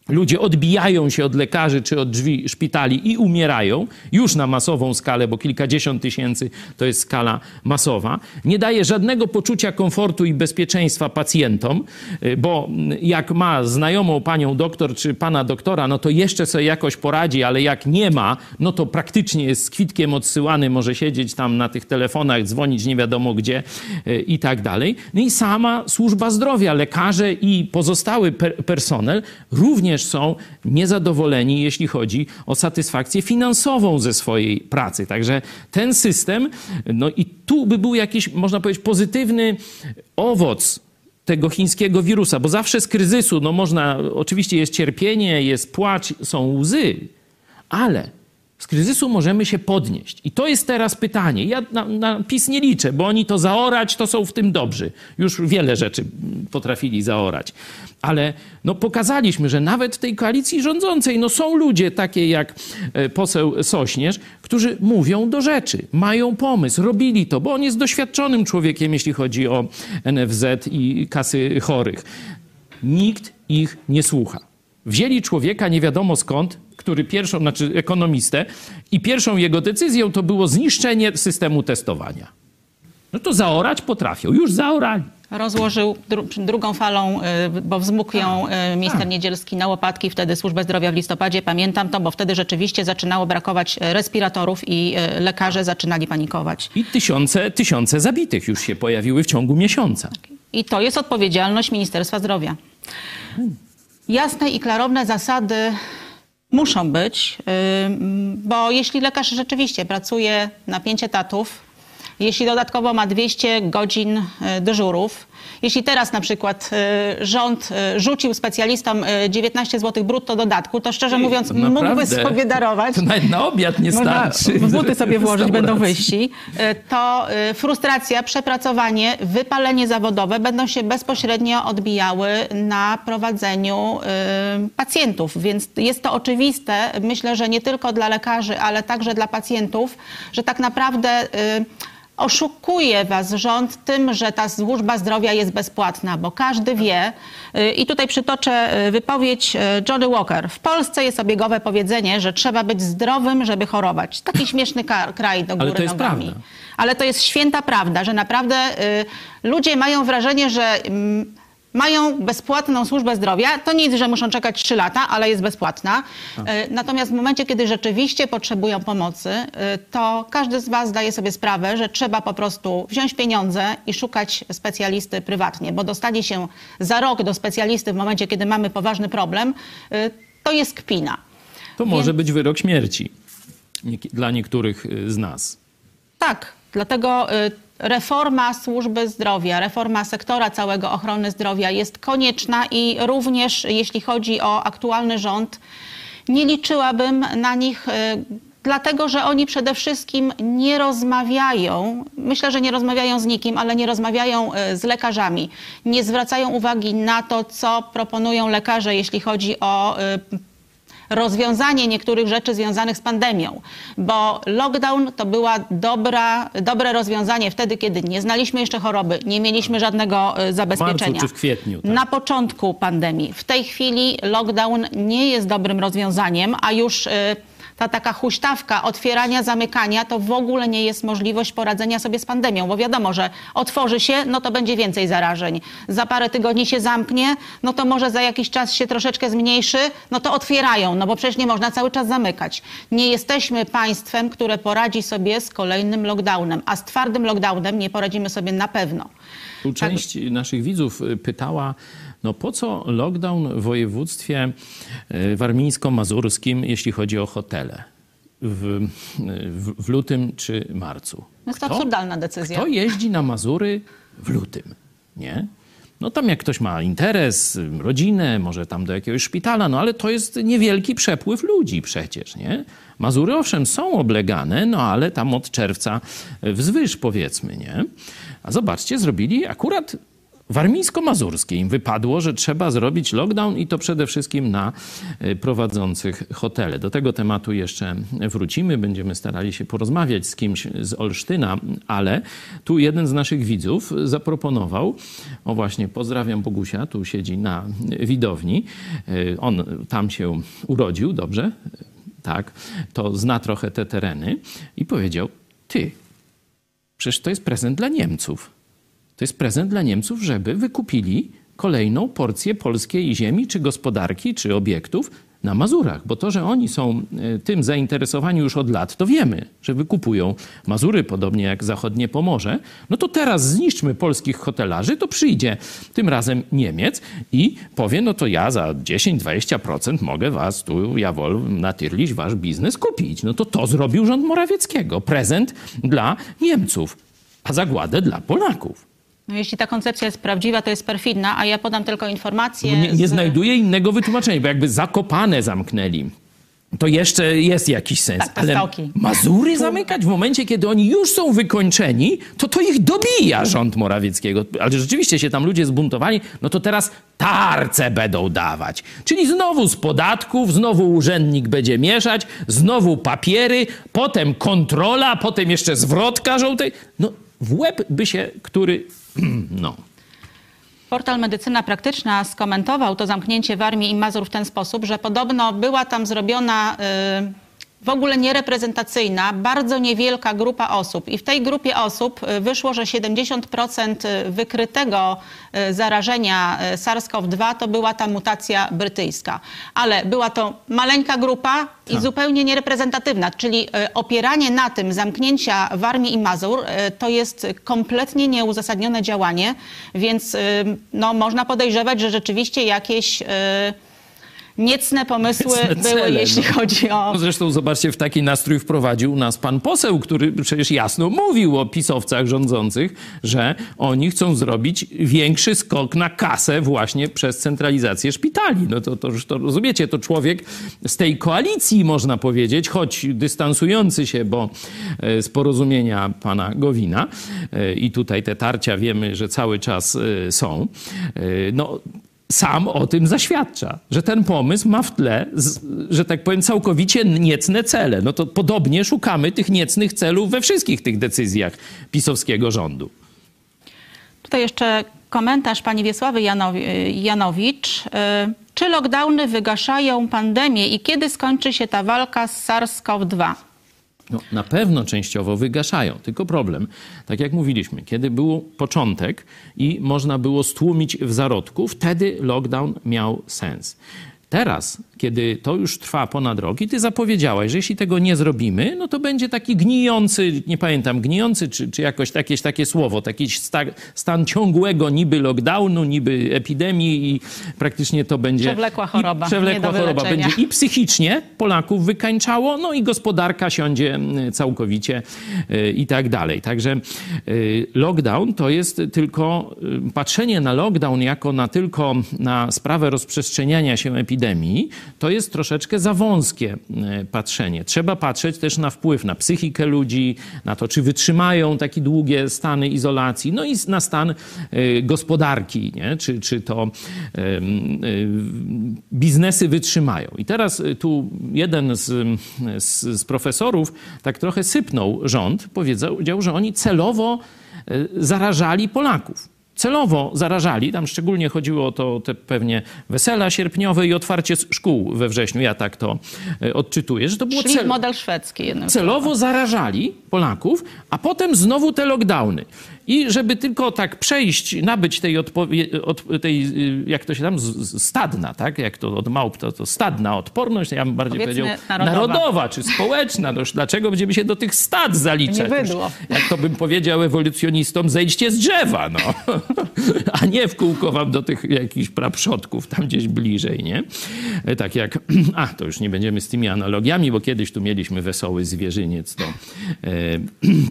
Ludzie odbijają się od lekarzy czy od drzwi szpitali i umierają już na masową skalę, bo kilkadziesiąt tysięcy to jest skala masowa. Nie daje żadnego poczucia komfortu i bezpieczeństwa pacjentom, bo jak ma znajomą panią doktor czy pana doktora, no to jeszcze sobie jakoś poradzi, ale jak nie ma, no to praktycznie jest z kwitkiem odsyłany, może siedzieć tam na tych telefonach, dzwonić nie wiadomo gdzie i tak dalej. No i sama służba zdrowia, lekarze i pozostały personel również są niezadowoleni, jeśli chodzi o satysfakcję finansową ze swojej pracy. Także ten system, no i tu by był jakiś, można powiedzieć, pozytywny owoc tego chińskiego wirusa, bo zawsze z kryzysu, no można, oczywiście jest cierpienie, jest płacz, są łzy, ale z kryzysu możemy się podnieść. I to jest teraz pytanie. Ja na PiS nie liczę, bo oni to zaorać, to są w tym dobrzy. Już wiele rzeczy potrafili zaorać. Ale no, pokazaliśmy, że nawet w tej koalicji rządzącej no, są ludzie takie jak poseł Sośnierz, którzy mówią do rzeczy, mają pomysł, robili to, bo on jest doświadczonym człowiekiem, jeśli chodzi o NFZ i kasy chorych. Nikt ich nie słucha. Wzięli człowieka nie wiadomo skąd, który znaczy ekonomistę, i pierwszą jego decyzją to było zniszczenie systemu testowania. No to zaorać potrafią, już zaorali. Rozłożył drugą falą, bo wzmógł ją minister Niedzielski na łopatki, wtedy służbę zdrowia w listopadzie. Pamiętam to, bo wtedy rzeczywiście zaczynało brakować respiratorów i lekarze zaczynali panikować. I tysiące zabitych już się pojawiły w ciągu miesiąca. I to jest odpowiedzialność Ministerstwa Zdrowia. Jasne i klarowne zasady muszą być, bo jeśli lekarz rzeczywiście pracuje na 5 etatów, jeśli dodatkowo ma 200 godzin dyżurów, jeśli teraz na przykład rząd rzucił specjalistom 19 zł brutto dodatku, to szczerze mówiąc mógłby sobie darować. To nawet na obiad nie starczy. W buty sobie włożyć, będą wyjści. To frustracja, przepracowanie, wypalenie zawodowe będą się bezpośrednio odbijały na prowadzeniu pacjentów. Więc jest to oczywiste, myślę, że nie tylko dla lekarzy, ale także dla pacjentów, że tak naprawdę oszukuje was rząd tym, że ta służba zdrowia jest bezpłatna, bo każdy wie, i tutaj przytoczę wypowiedź Johnny Walker. W Polsce jest obiegowe powiedzenie, że trzeba być zdrowym, żeby chorować. Taki śmieszny kraj do góry Ale to jest nogami. prawda. Ale to jest święta prawda, że naprawdę ludzie mają wrażenie, że mają bezpłatną służbę zdrowia. To nic, że muszą czekać 3 lata, ale jest bezpłatna. Natomiast w momencie, kiedy rzeczywiście potrzebują pomocy, to każdy z was zdaje sobie sprawę, że trzeba po prostu wziąć pieniądze i szukać specjalisty prywatnie, bo dostanie się za rok do specjalisty w momencie, kiedy mamy poważny problem, to jest kpina. To może być wyrok śmierci dla niektórych z nas. Tak, dlatego reforma służby zdrowia, reforma sektora całego ochrony zdrowia jest konieczna i również jeśli chodzi o aktualny rząd, nie liczyłabym na nich, dlatego że oni przede wszystkim nie rozmawiają, myślę, że nie rozmawiają z nikim, ale nie rozmawiają z lekarzami. Nie zwracają uwagi na to, co proponują lekarze, jeśli chodzi o rozwiązanie niektórych rzeczy związanych z pandemią, bo lockdown to była dobre rozwiązanie wtedy, kiedy nie znaliśmy jeszcze choroby, nie mieliśmy żadnego zabezpieczenia. W marcu czy w kwietniu. Tak. Na początku pandemii. W tej chwili lockdown nie jest dobrym rozwiązaniem, a już ta taka huśtawka otwierania, zamykania, to w ogóle nie jest możliwość poradzenia sobie z pandemią, bo wiadomo, że otworzy się, no to będzie więcej zarażeń. Za parę tygodni się zamknie, no to może za jakiś czas się troszeczkę zmniejszy, no to otwierają, no bo przecież nie można cały czas zamykać. Nie jesteśmy państwem, które poradzi sobie z kolejnym lockdownem, a z twardym lockdownem nie poradzimy sobie na pewno. Tu część naszych widzów pytała, no po co lockdown w województwie warmińsko-mazurskim, jeśli chodzi o hotele w lutym czy marcu? Jest to absurdalna decyzja. Kto jeździ na Mazury w lutym, nie? No tam jak ktoś ma interes, rodzinę, może tam do jakiegoś szpitala, no ale to jest niewielki przepływ ludzi przecież, nie? Mazury owszem są oblegane, no ale tam od czerwca wzwyż powiedzmy, nie? A zobaczcie, zrobili akurat warmińsko-mazurskiej im wypadło, że trzeba zrobić lockdown i to przede wszystkim na prowadzących hotele. Do tego tematu jeszcze wrócimy. Będziemy starali się porozmawiać z kimś z Olsztyna, ale tu jeden z naszych widzów zaproponował, o właśnie, pozdrawiam Bogusia, tu siedzi na widowni. On tam się urodził, dobrze? Tak, to zna trochę te tereny i powiedział, przecież to jest prezent dla Niemców. To jest prezent dla Niemców, żeby wykupili kolejną porcję polskiej ziemi, czy gospodarki, czy obiektów na Mazurach. Bo to, że oni są tym zainteresowani już od lat, to wiemy, że wykupują Mazury, podobnie jak zachodnie Pomorze. No to teraz zniszczmy polskich hotelarzy, to przyjdzie tym razem Niemiec i powie, no to ja za 10-20% mogę was tu, jawol, natyrlić wasz biznes kupić. No to zrobił rząd Morawieckiego. Prezent dla Niemców, a zagładę dla Polaków. No, jeśli ta koncepcja jest prawdziwa, to jest perfidna, a ja podam tylko informację. Nie znajduję innego wytłumaczenia, bo jakby Zakopane zamknęli, to jeszcze jest jakiś sens. Tak, ale Mazury zamykać w momencie, kiedy oni już są wykończeni, to ich dobija rząd Morawieckiego. Ale rzeczywiście się tam ludzie zbuntowali, no to teraz tarce będą dawać. Czyli znowu z podatków, znowu urzędnik będzie mieszać, znowu papiery, potem kontrola, potem jeszcze zwrotka żółtej. No w łeb by się no. Portal Medycyna Praktyczna skomentował to zamknięcie Warmii i Mazur w ten sposób, że podobno była tam zrobiona w ogóle niereprezentacyjna, bardzo niewielka grupa osób. I w tej grupie osób wyszło, że 70% wykrytego zarażenia SARS-CoV-2 to była ta mutacja brytyjska. Ale była to maleńka grupa i zupełnie niereprezentatywna. Czyli opieranie na tym zamknięcia Warmii i Mazur to jest kompletnie nieuzasadnione działanie. Więc no, można podejrzewać, że rzeczywiście jakieś niecne pomysły były, jeśli chodzi o... No zresztą zobaczcie, w taki nastrój wprowadził nas pan poseł, który przecież jasno mówił o pisowcach rządzących, że oni chcą zrobić większy skok na kasę właśnie przez centralizację szpitali. No to już to rozumiecie, to człowiek z tej koalicji, można powiedzieć, choć dystansujący się, bo z porozumienia pana Gowina i tutaj te tarcia wiemy, że cały czas są, no sam o tym zaświadcza, że ten pomysł ma w tle, że tak powiem, całkowicie niecne cele. No to podobnie szukamy tych niecnych celów we wszystkich tych decyzjach pisowskiego rządu. Tutaj jeszcze komentarz pani Wiesławy Janowicz. Czy lockdowny wygaszają pandemię i kiedy skończy się ta walka z SARS-CoV-2? No, na pewno częściowo wygaszają. Tylko problem, tak jak mówiliśmy, kiedy był początek i można było stłumić w zarodku, wtedy lockdown miał sens. Teraz, kiedy to już trwa ponad rok i ty zapowiedziałaś, że jeśli tego nie zrobimy, no to będzie taki gnijący, nie pamiętam, gnijący czy jakoś takie słowo, taki stan ciągłego niby lockdownu, niby epidemii i praktycznie to będzie... Przewlekła choroba. Przewlekła choroba. Będzie i psychicznie Polaków wykańczało, no i gospodarka siądzie całkowicie i tak dalej. Także lockdown to jest tylko patrzenie na lockdown jako tylko na sprawę rozprzestrzeniania się epidemii, to jest troszeczkę za wąskie patrzenie. Trzeba patrzeć też na wpływ na psychikę ludzi, na to, czy wytrzymają takie długie stany izolacji, no i na stan gospodarki, nie? Czy to biznesy wytrzymają. I teraz tu jeden z profesorów tak trochę sypnął rząd, powiedział, że oni celowo zarażali Polaków. Celowo zarażali, tam szczególnie chodziło o to te pewnie wesela sierpniowe i otwarcie szkół we wrześniu. Ja tak to odczytuję, że to było model szwedzki. Celowo zarażali Polaków, a potem znowu te lockdowny. I żeby tylko tak przejść, nabyć tej jak to się tam, stadna, tak? Jak to od małp, to stadna odporność, ja bym bardziej powiedział narodowa czy społeczna. No, dlaczego będziemy się do tych stad zaliczać? Nie bydło. Jak to bym powiedział ewolucjonistom, zejdźcie z drzewa, no. A nie w kółko wam do tych jakichś praprzodków, tam gdzieś bliżej, nie? Tak jak, to już nie będziemy z tymi analogiami, bo kiedyś tu mieliśmy wesoły zwierzyniec, to...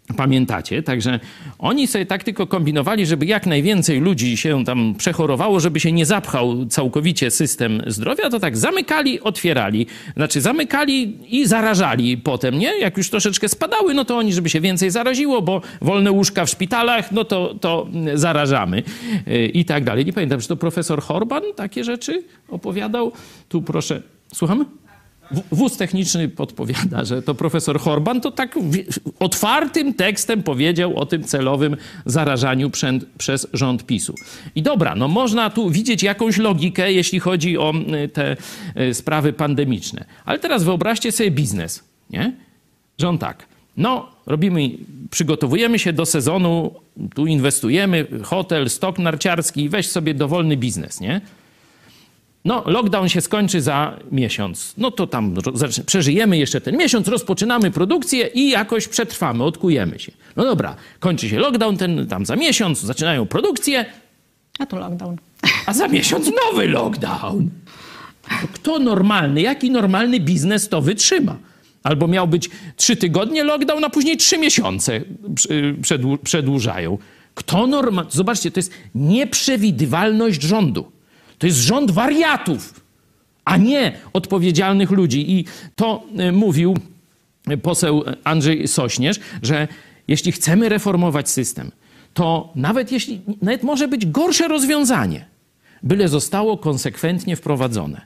Pamiętacie? Także oni sobie tak tylko kombinowali, żeby jak najwięcej ludzi się tam przechorowało, żeby się nie zapchał całkowicie system zdrowia, to tak zamykali, otwierali. Znaczy zamykali i zarażali potem, nie? Jak już troszeczkę spadały, no to oni, żeby się więcej zaraziło, bo wolne łóżka w szpitalach, no to zarażamy i tak dalej. Nie pamiętam, czy to profesor Horban takie rzeczy opowiadał? Tu proszę, słuchamy? Wóz techniczny podpowiada, że to profesor Horban to tak otwartym tekstem powiedział o tym celowym zarażaniu przez rząd PiS-u. I dobra, no można tu widzieć jakąś logikę, jeśli chodzi o te sprawy pandemiczne. Ale teraz wyobraźcie sobie biznes, nie? Że on tak, no przygotowujemy się do sezonu, tu inwestujemy, hotel, stok narciarski, weź sobie dowolny biznes, nie? No, lockdown się skończy za miesiąc. No to tam przeżyjemy jeszcze ten miesiąc, rozpoczynamy produkcję i jakoś przetrwamy, odkujemy się. No dobra, kończy się lockdown ten tam za miesiąc, zaczynają produkcję. A tu lockdown. A za miesiąc nowy lockdown. To kto normalny, jaki normalny biznes to wytrzyma? Albo miał być 3 tygodnie lockdown, a później 3 miesiące przedłużają. Kto normalny? Zobaczcie, to jest nieprzewidywalność rządu. To jest rząd wariatów, a nie odpowiedzialnych ludzi. I to mówił poseł Andrzej Sośnierz, że jeśli chcemy reformować system, to nawet może być gorsze rozwiązanie, byle zostało konsekwentnie wprowadzone.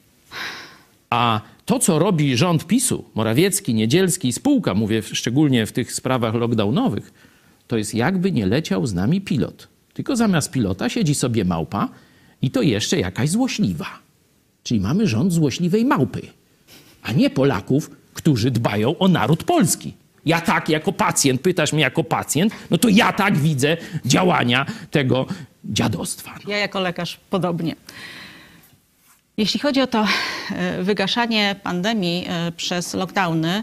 A to, co robi rząd PiS-u, Morawiecki, Niedzielski i spółka, mówię szczególnie w tych sprawach lockdownowych, to jest jakby nie leciał z nami pilot. Tylko zamiast pilota siedzi sobie małpa, i to jeszcze jakaś złośliwa. Czyli mamy rząd złośliwej małpy, a nie Polaków, którzy dbają o naród polski. Ja tak jako pacjent, pytasz mnie jako pacjent, no to ja tak widzę działania tego dziadostwa. Ja jako lekarz podobnie. Jeśli chodzi o to wygaszanie pandemii przez lockdowny,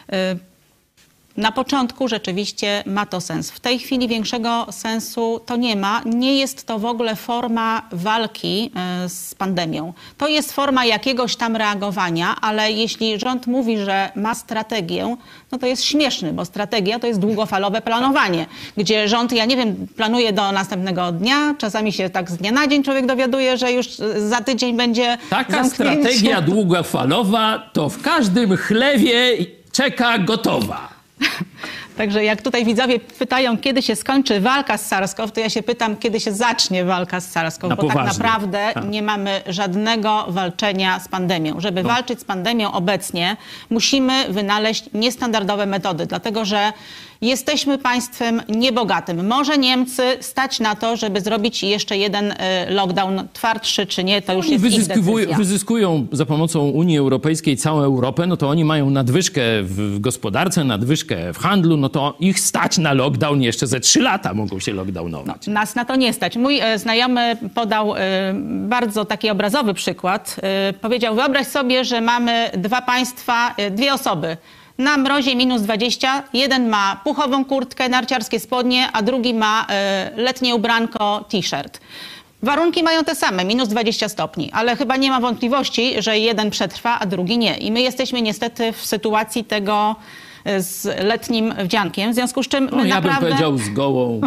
na początku rzeczywiście ma to sens. W tej chwili większego sensu to nie ma. Nie jest to w ogóle forma walki z pandemią. To jest forma jakiegoś tam reagowania, ale jeśli rząd mówi, że ma strategię, no to jest śmieszny, bo strategia to jest długofalowe planowanie, gdzie rząd, ja nie wiem, planuje do następnego dnia, czasami się tak z dnia na dzień człowiek dowiaduje, że już za tydzień będzie Taka strategia długofalowa to w każdym chlewie czeka gotowa. Także jak tutaj widzowie pytają, kiedy się skończy walka z SARS-CoV, to ja się pytam, kiedy się zacznie walka z SARS-CoV, bo tak naprawdę nie mamy żadnego walczenia z pandemią. Żeby walczyć z pandemią obecnie, musimy wynaleźć niestandardowe metody, dlatego że jesteśmy państwem niebogatym. Może Niemcy stać na to, żeby zrobić jeszcze jeden lockdown, twardszy czy nie, to już jest ich decyzja. Wyzyskują za pomocą Unii Europejskiej całą Europę, no to oni mają nadwyżkę w gospodarce, nadwyżkę w handlu, no to ich stać na lockdown jeszcze ze 3 lata mogą się lockdownować. No, nas na to nie stać. Mój znajomy podał bardzo taki obrazowy przykład. Powiedział, wyobraź sobie, że mamy 2 państwa, 2 osoby. Na mrozie -20, jeden ma puchową kurtkę, narciarskie spodnie, a drugi ma letnie ubranko, t-shirt. Warunki mają te same, -20 stopni, ale chyba nie ma wątpliwości, że jeden przetrwa, a drugi nie. I my jesteśmy niestety w sytuacji tego z letnim wdziankiem, w związku z czym my ja naprawdę... bym powiedział z gołą...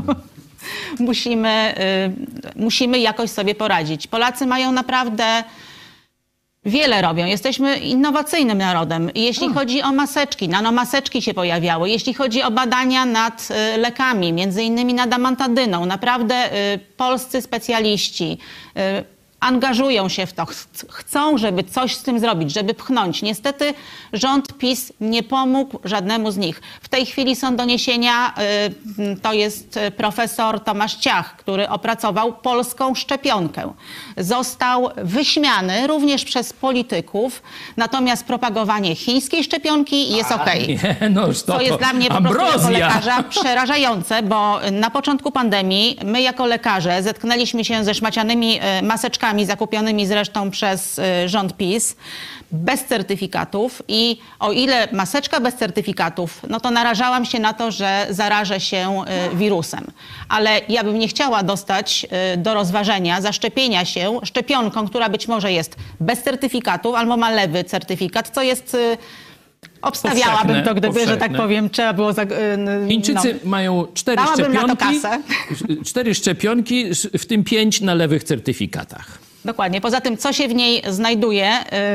musimy jakoś sobie poradzić. Polacy mają naprawdę... Wiele robią. Jesteśmy innowacyjnym narodem. Jeśli chodzi o maseczki, nanomaseczki się pojawiały. Jeśli chodzi o badania nad lekami, między innymi nad amantadyną, naprawdę polscy specjaliści angażują się w to, chcą, żeby coś z tym zrobić, żeby pchnąć. Niestety rząd PiS nie pomógł żadnemu z nich. W tej chwili są doniesienia, to jest profesor Tomasz Ciach, który opracował polską szczepionkę. Został wyśmiany również przez polityków, natomiast propagowanie chińskiej szczepionki jest okej. To jest dla mnie po prostu jako lekarza przerażające, bo na początku pandemii my jako lekarze zetknęliśmy się ze szmacianymi maseczkami zakupionymi zresztą przez rząd PiS, bez certyfikatów i o ile maseczka bez certyfikatów, no to narażałam się na to, że zarażę się wirusem. Ale ja bym nie chciała dostać do rozważenia zaszczepienia się szczepionką, która być może jest bez certyfikatów albo ma lewy certyfikat, co jest Obstawiałabym to, gdyby, że tak powszechne. powiem, trzeba było... Chińczycy mają 4 Dałabym na to szczepionki, kasę. 4 szczepionki, w tym 5 na lewych certyfikatach. Dokładnie. Poza tym, co się w niej znajduje,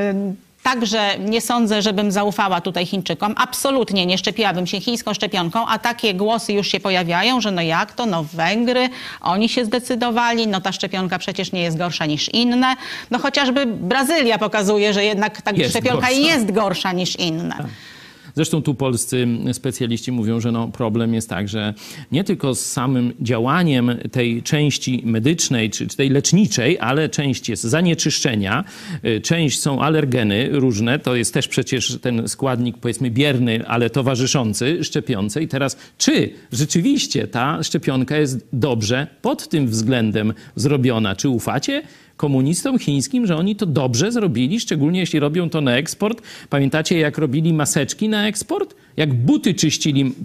także nie sądzę, żebym zaufała tutaj Chińczykom. Absolutnie nie szczepiłabym się chińską szczepionką, a takie głosy już się pojawiają, że no jak to, no Węgry, oni się zdecydowali, no ta szczepionka przecież nie jest gorsza niż inne. No chociażby Brazylia pokazuje, że jednak ta Jest szczepionka gorsza. jest gorsza niż inne. Zresztą tu polscy specjaliści mówią, że no problem jest tak, że nie tylko z samym działaniem tej części medycznej czy tej leczniczej, ale część jest zanieczyszczenia, część są alergeny różne, to jest też przecież ten składnik powiedzmy bierny, ale towarzyszący szczepionce. I teraz czy rzeczywiście ta szczepionka jest dobrze pod tym względem zrobiona? Czy ufacie komunistom chińskim, że oni to dobrze zrobili, szczególnie jeśli robią to na eksport? Pamiętacie, jak robili maseczki na eksport? Jak buty czyścili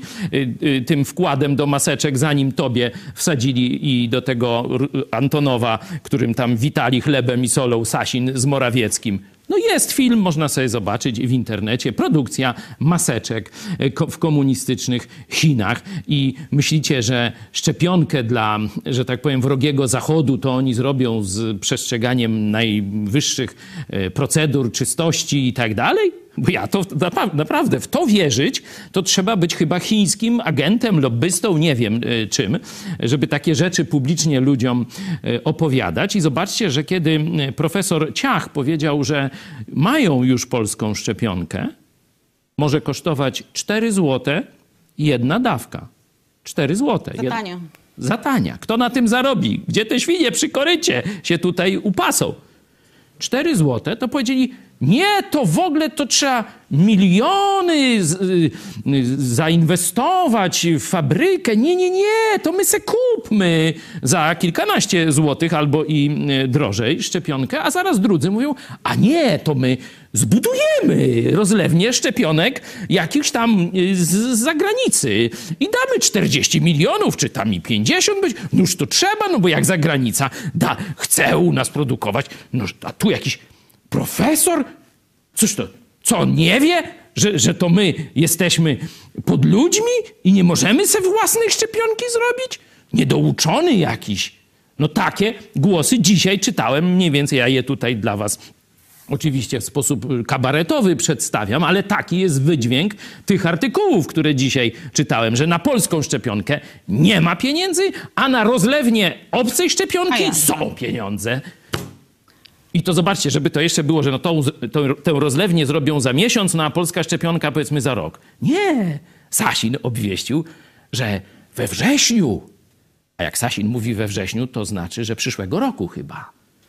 tym wkładem do maseczek, zanim tobie wsadzili i do tego Antonowa, którym tam witali chlebem i solą Sasin z Morawieckim. No jest film, można sobie zobaczyć w internecie, produkcja maseczek w komunistycznych Chinach i myślicie, że szczepionkę dla, że tak powiem, wrogiego Zachodu to oni zrobią z przestrzeganiem najwyższych procedur, czystości i tak dalej? Bo ja to naprawdę w to wierzyć, to trzeba być chyba chińskim agentem, lobbystą, nie wiem czym, żeby takie rzeczy publicznie ludziom opowiadać. I zobaczcie, że kiedy profesor Ciach powiedział, że mają już polską szczepionkę, może kosztować 4 zł jedna dawka. 4 zł. Za tania. Za tania. Kto na tym zarobi? Gdzie te świnie przy korycie się tutaj upasą? 4 zł, to powiedzieli, nie, to w ogóle to trzeba miliony zainwestować w fabrykę. Nie, to my se kupmy za kilkanaście złotych albo i drożej szczepionkę, a zaraz drudzy mówią, a nie, to my zbudujemy rozlewnię szczepionek jakichś tam z zagranicy i damy 40 milionów, czy tam i 50 być. Noż to trzeba, no bo jak zagranica chce u nas produkować, no a tu jakiś profesor? Cóż to, co on nie wie, że to my jesteśmy pod ludźmi i nie możemy sobie własnej szczepionki zrobić? Niedouczony jakiś. No takie głosy dzisiaj czytałem, mniej więcej ja je tutaj dla was oczywiście w sposób kabaretowy przedstawiam, ale taki jest wydźwięk tych artykułów, które dzisiaj czytałem, że na polską szczepionkę nie ma pieniędzy, a na rozlewnię obcej szczepionki są pieniądze. I to zobaczcie, żeby to jeszcze było, że no tę rozlewnię zrobią za miesiąc, no a polska szczepionka powiedzmy za rok. Nie! Sasin obwieścił, że we wrześniu, a jak Sasin mówi we wrześniu, to znaczy, że przyszłego roku chyba,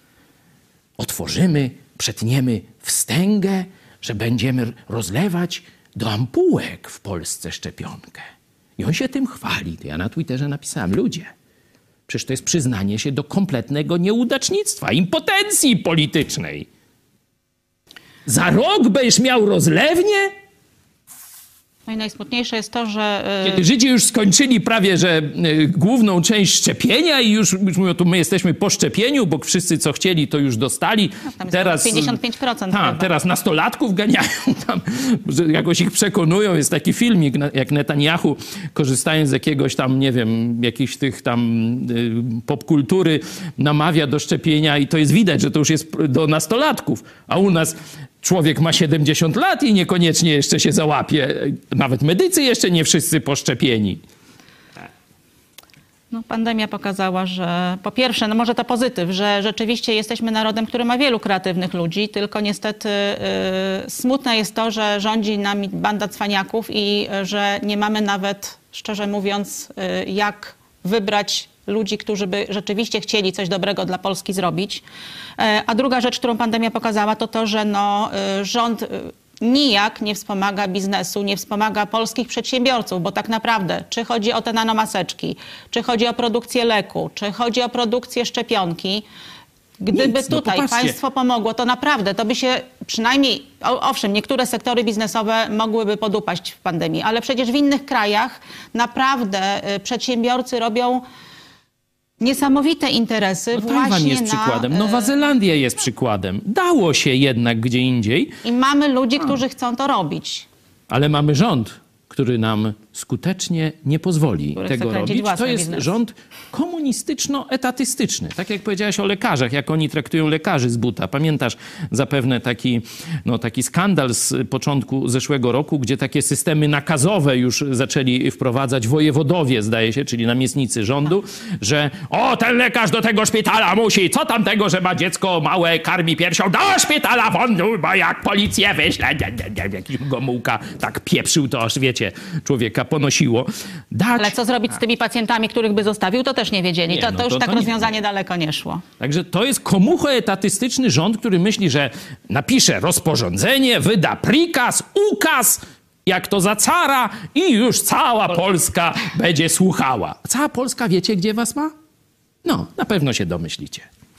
otworzymy, przetniemy wstęgę, że będziemy rozlewać do ampułek w Polsce szczepionkę. I on się tym chwali. To ja na Twitterze napisałem, ludzie, przecież to jest przyznanie się do kompletnego nieudacznictwa, impotencji politycznej. Za rok będziesz miał rozlewnię? No i najsmutniejsze jest to, że... Kiedy Żydzi już skończyli prawie, że główną część szczepienia i już mówią, tu my jesteśmy po szczepieniu, bo wszyscy co chcieli, to już dostali. No, tam teraz 55%. Teraz nastolatków ganiają tam, że jakoś ich przekonują. Jest taki filmik, jak Netanyahu, korzystając z jakiegoś tam, nie wiem, jakichś tych tam popkultury, namawia do szczepienia i to jest widać, że to już jest do nastolatków. A u nas człowiek ma 70 lat i niekoniecznie jeszcze się załapie. Nawet medycy jeszcze nie wszyscy poszczepieni. No, pandemia pokazała, że po pierwsze, no może to pozytyw, że rzeczywiście jesteśmy narodem, który ma wielu kreatywnych ludzi, tylko niestety smutne jest to, że rządzi nami banda cwaniaków i że nie mamy nawet, szczerze mówiąc, jak wybrać ludzi, którzy by rzeczywiście chcieli coś dobrego dla Polski zrobić. A druga rzecz, którą pandemia pokazała, to to, że rząd nijak nie wspomaga biznesu, nie wspomaga polskich przedsiębiorców, bo tak naprawdę, czy chodzi o te nanomaseczki, czy chodzi o produkcję leku, czy chodzi o produkcję szczepionki, gdyby tutaj państwo pomogło, to naprawdę, to by się przynajmniej, owszem, niektóre sektory biznesowe mogłyby podupaść w pandemii, ale przecież w innych krajach naprawdę przedsiębiorcy robią Niesamowite interesy No Tajwan właśnie jest przykładem, Nowa Zelandia jest przykładem. Dało się jednak gdzie indziej. I mamy ludzi, którzy chcą to robić. Ale mamy rząd, który nam skutecznie nie pozwoli Który tego chce kręcić robić. To własny jest biznes. rząd komunistyczno-etatystyczny. Tak jak powiedziałaś o lekarzach, jak oni traktują lekarzy z buta. Pamiętasz zapewne taki skandal z początku zeszłego roku, gdzie takie systemy nakazowe już zaczęli wprowadzać wojewodowie, zdaje się, czyli namiestnicy rządu, że ten lekarz do tego szpitala musi, co tam tego, że ma dziecko małe, karmi piersią, do szpitala won, bo jak policję wyśle, jakiś Gomułka tak pieprzył, to aż wiecie, człowieka ponosiło. Ale co zrobić z tymi pacjentami, których by zostawił, to też nie wiedzieli. Nie, To no już to tak nie. rozwiązanie daleko nie szło. Także to jest komucho-etatystyczny rząd, który myśli, że napisze rozporządzenie, wyda prikaz, ukaz, jak to za cara i już cała Polska będzie słuchała. Cała Polska wiecie, gdzie was ma? No, na pewno się domyślicie.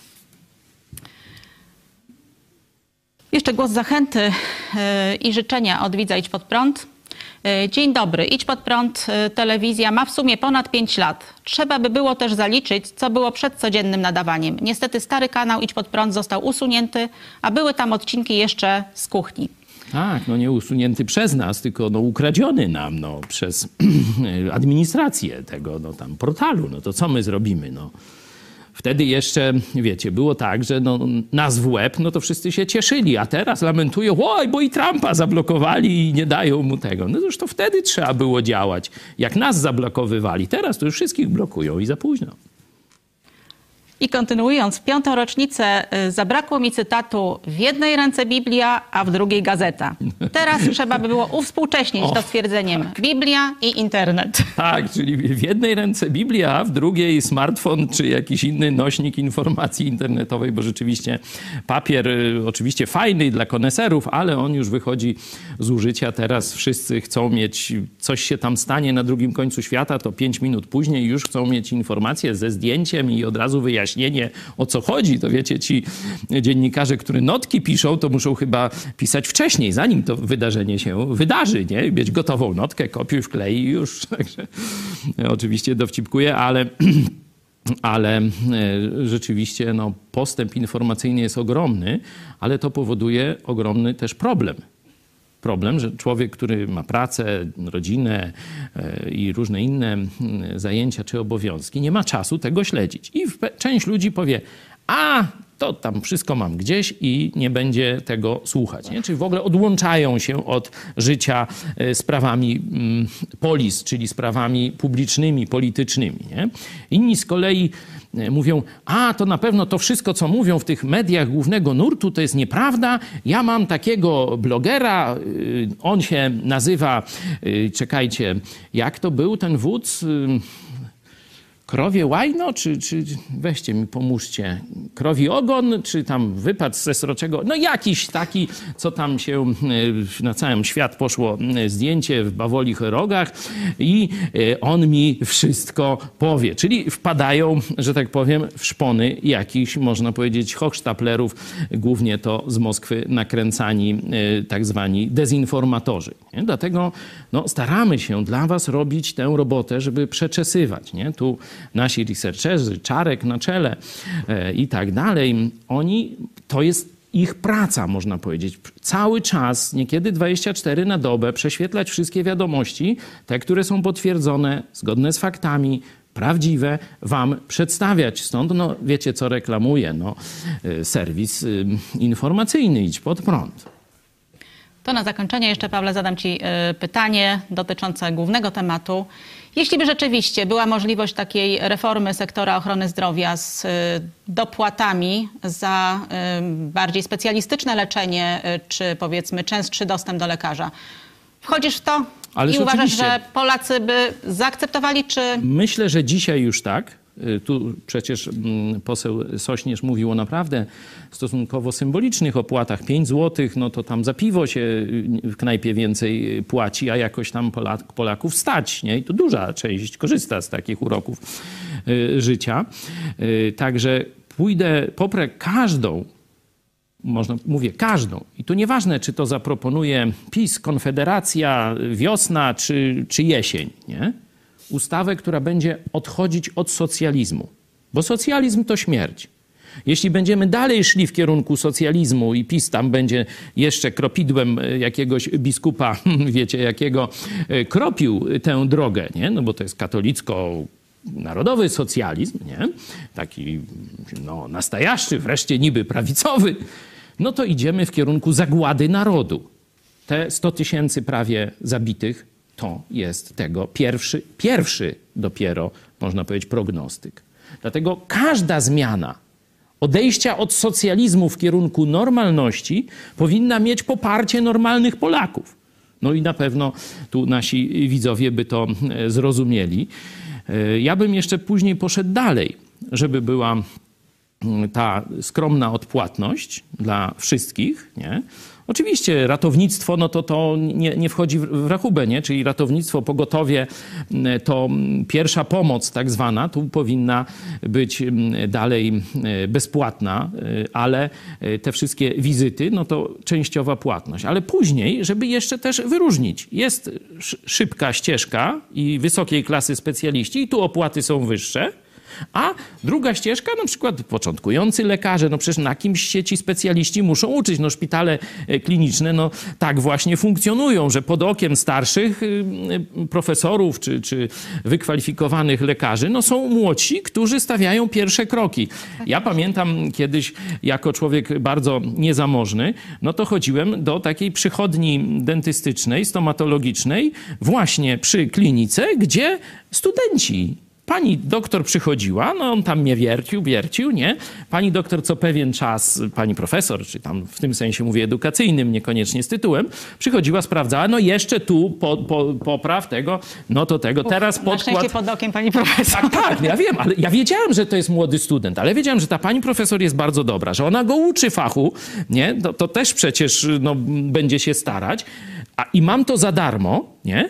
Jeszcze głos zachęty i życzenia od widza Idź Pod Prąd. Dzień dobry. Idź Pod Prąd, telewizja ma w sumie ponad 5 lat. Trzeba by było też zaliczyć, co było przed codziennym nadawaniem. Niestety stary kanał Idź Pod Prąd został usunięty, a były tam odcinki jeszcze z kuchni. Tak, no nie usunięty przez nas, tylko ukradziony nam przez administrację tego tam portalu. No to co my zrobimy? Wtedy jeszcze, wiecie, było tak, że nas w łeb, to wszyscy się cieszyli, a teraz lamentują, bo i Trumpa zablokowali i nie dają mu tego. No już to wtedy trzeba było działać, jak nas zablokowywali. Teraz to już wszystkich blokują i za późno. I kontynuując, w 5. rocznicę zabrakło mi cytatu: w jednej ręce Biblia, a w drugiej gazeta. Teraz trzeba by było uwspółcześnić to stwierdzeniem Biblia i internet. Tak, czyli w jednej ręce Biblia, a w drugiej smartfon czy jakiś inny nośnik informacji internetowej, bo rzeczywiście papier oczywiście fajny dla koneserów, ale on już wychodzi z użycia. Teraz wszyscy chcą mieć, coś się tam stanie na drugim końcu świata, to 5 minut później już chcą mieć informację ze zdjęciem i od razu wyjaśnienie, o co chodzi. To wiecie, ci dziennikarze, którzy notki piszą, to muszą chyba pisać wcześniej, zanim to wydarzenie się wydarzy, nie? Mieć gotową notkę, kopiuj, wklej i już. Także oczywiście dowcipkuję, ale rzeczywiście postęp informacyjny jest ogromny, ale to powoduje ogromny też problem. Że człowiek, który ma pracę, rodzinę i różne inne zajęcia czy obowiązki, nie ma czasu tego śledzić. I część ludzi powie, to tam wszystko mam gdzieś i nie będzie tego słuchać. Nie? Czyli w ogóle odłączają się od życia sprawami polis, czyli sprawami publicznymi, politycznymi. Nie? Inni z kolei mówią, to na pewno to wszystko, co mówią w tych mediach głównego nurtu, to jest nieprawda. Ja mam takiego blogera, on się nazywa, czekajcie, jak to był ten wódz? Krowie łajno, czy weźcie mi, pomóżcie, krowi ogon, czy tam wypad ze sroczego, jakiś taki, co tam się na cały świat poszło zdjęcie w bawolich rogach i on mi wszystko powie. Czyli wpadają, że tak powiem, w szpony jakichś, można powiedzieć, hochsztaplerów, głównie to z Moskwy nakręcani tak zwani dezinformatorzy. Nie? Dlatego staramy się dla was robić tę robotę, żeby przeczesywać. Nie? Tu nasi researcherzy, Czarek na czele i tak dalej, to jest ich praca, można powiedzieć. Cały czas, niekiedy 24 na dobę, prześwietlać wszystkie wiadomości, te, które są potwierdzone, zgodne z faktami, prawdziwe, wam przedstawiać. Stąd, wiecie, co reklamuje, serwis informacyjny Idź Pod Prąd. To na zakończenie jeszcze, Pawle, zadam ci pytanie dotyczące głównego tematu. Jeśli by rzeczywiście była możliwość takiej reformy sektora ochrony zdrowia z dopłatami za bardziej specjalistyczne leczenie, czy powiedzmy częstszy dostęp do lekarza, wchodzisz w to i uważasz, że Polacy by zaakceptowali, czy... Myślę, że dzisiaj już tak. Tu przecież poseł Sośnierz mówił o naprawdę stosunkowo symbolicznych opłatach. 5 zł, to tam za piwo się w knajpie więcej płaci, a jakoś tam Polaków stać. Nie? I to duża część korzysta z takich uroków życia. Także poprę każdą, mówię każdą. I tu nieważne, czy to zaproponuje PiS, Konfederacja, wiosna czy jesień. Nie? Ustawę, która będzie odchodzić od socjalizmu. bo socjalizm to śmierć. Jeśli będziemy dalej szli w kierunku socjalizmu i PiS tam będzie jeszcze kropidłem jakiegoś biskupa, wiecie jakiego, kropił tę drogę, nie? No bo to jest katolicko-narodowy socjalizm, nie? Taki no, nastojażczy, wreszcie niby prawicowy, no to idziemy w kierunku zagłady narodu. Te 100 000 prawie zabitych to jest tego pierwszy dopiero, można powiedzieć, prognostyk. Dlatego każda zmiana odejścia od socjalizmu w kierunku normalności powinna mieć poparcie normalnych Polaków. No i na pewno tu nasi widzowie by to zrozumieli. Ja bym jeszcze później poszedł dalej, żeby była ta skromna odpłatność dla wszystkich, nie? Oczywiście ratownictwo, no to nie wchodzi w rachubę, nie? Czyli ratownictwo, pogotowie, to pierwsza pomoc tak zwana, tu powinna być dalej bezpłatna, ale te wszystkie wizyty, no to częściowa płatność. Ale później, żeby jeszcze też wyróżnić, jest szybka ścieżka i wysokiej klasy specjaliści i tu opłaty są wyższe. A druga ścieżka, na przykład początkujący lekarze, no przecież na kimś się ci specjaliści muszą uczyć. No szpitale kliniczne, no tak właśnie funkcjonują, że pod okiem starszych profesorów czy wykwalifikowanych lekarzy, no są młodsi, którzy stawiają pierwsze kroki. Ja pamiętam kiedyś, jako człowiek bardzo niezamożny, no to chodziłem do takiej przychodni dentystycznej, stomatologicznej, właśnie przy klinice, gdzie studenci. Pani doktor przychodziła, no on tam mnie wiercił, nie? Pani doktor co pewien czas, pani profesor, czy tam w tym sensie mówię edukacyjnym, niekoniecznie z tytułem, przychodziła, sprawdzała, no jeszcze tu popraw tego, no to tego, teraz podkład... Na szczęście pod okiem pani profesor. Tak, ja wiem, ale ja wiedziałem, że to jest młody student, ale wiedziałem, że ta pani profesor jest bardzo dobra, że ona go uczy fachu, nie? To też przecież no, będzie się starać, i mam to za darmo, nie?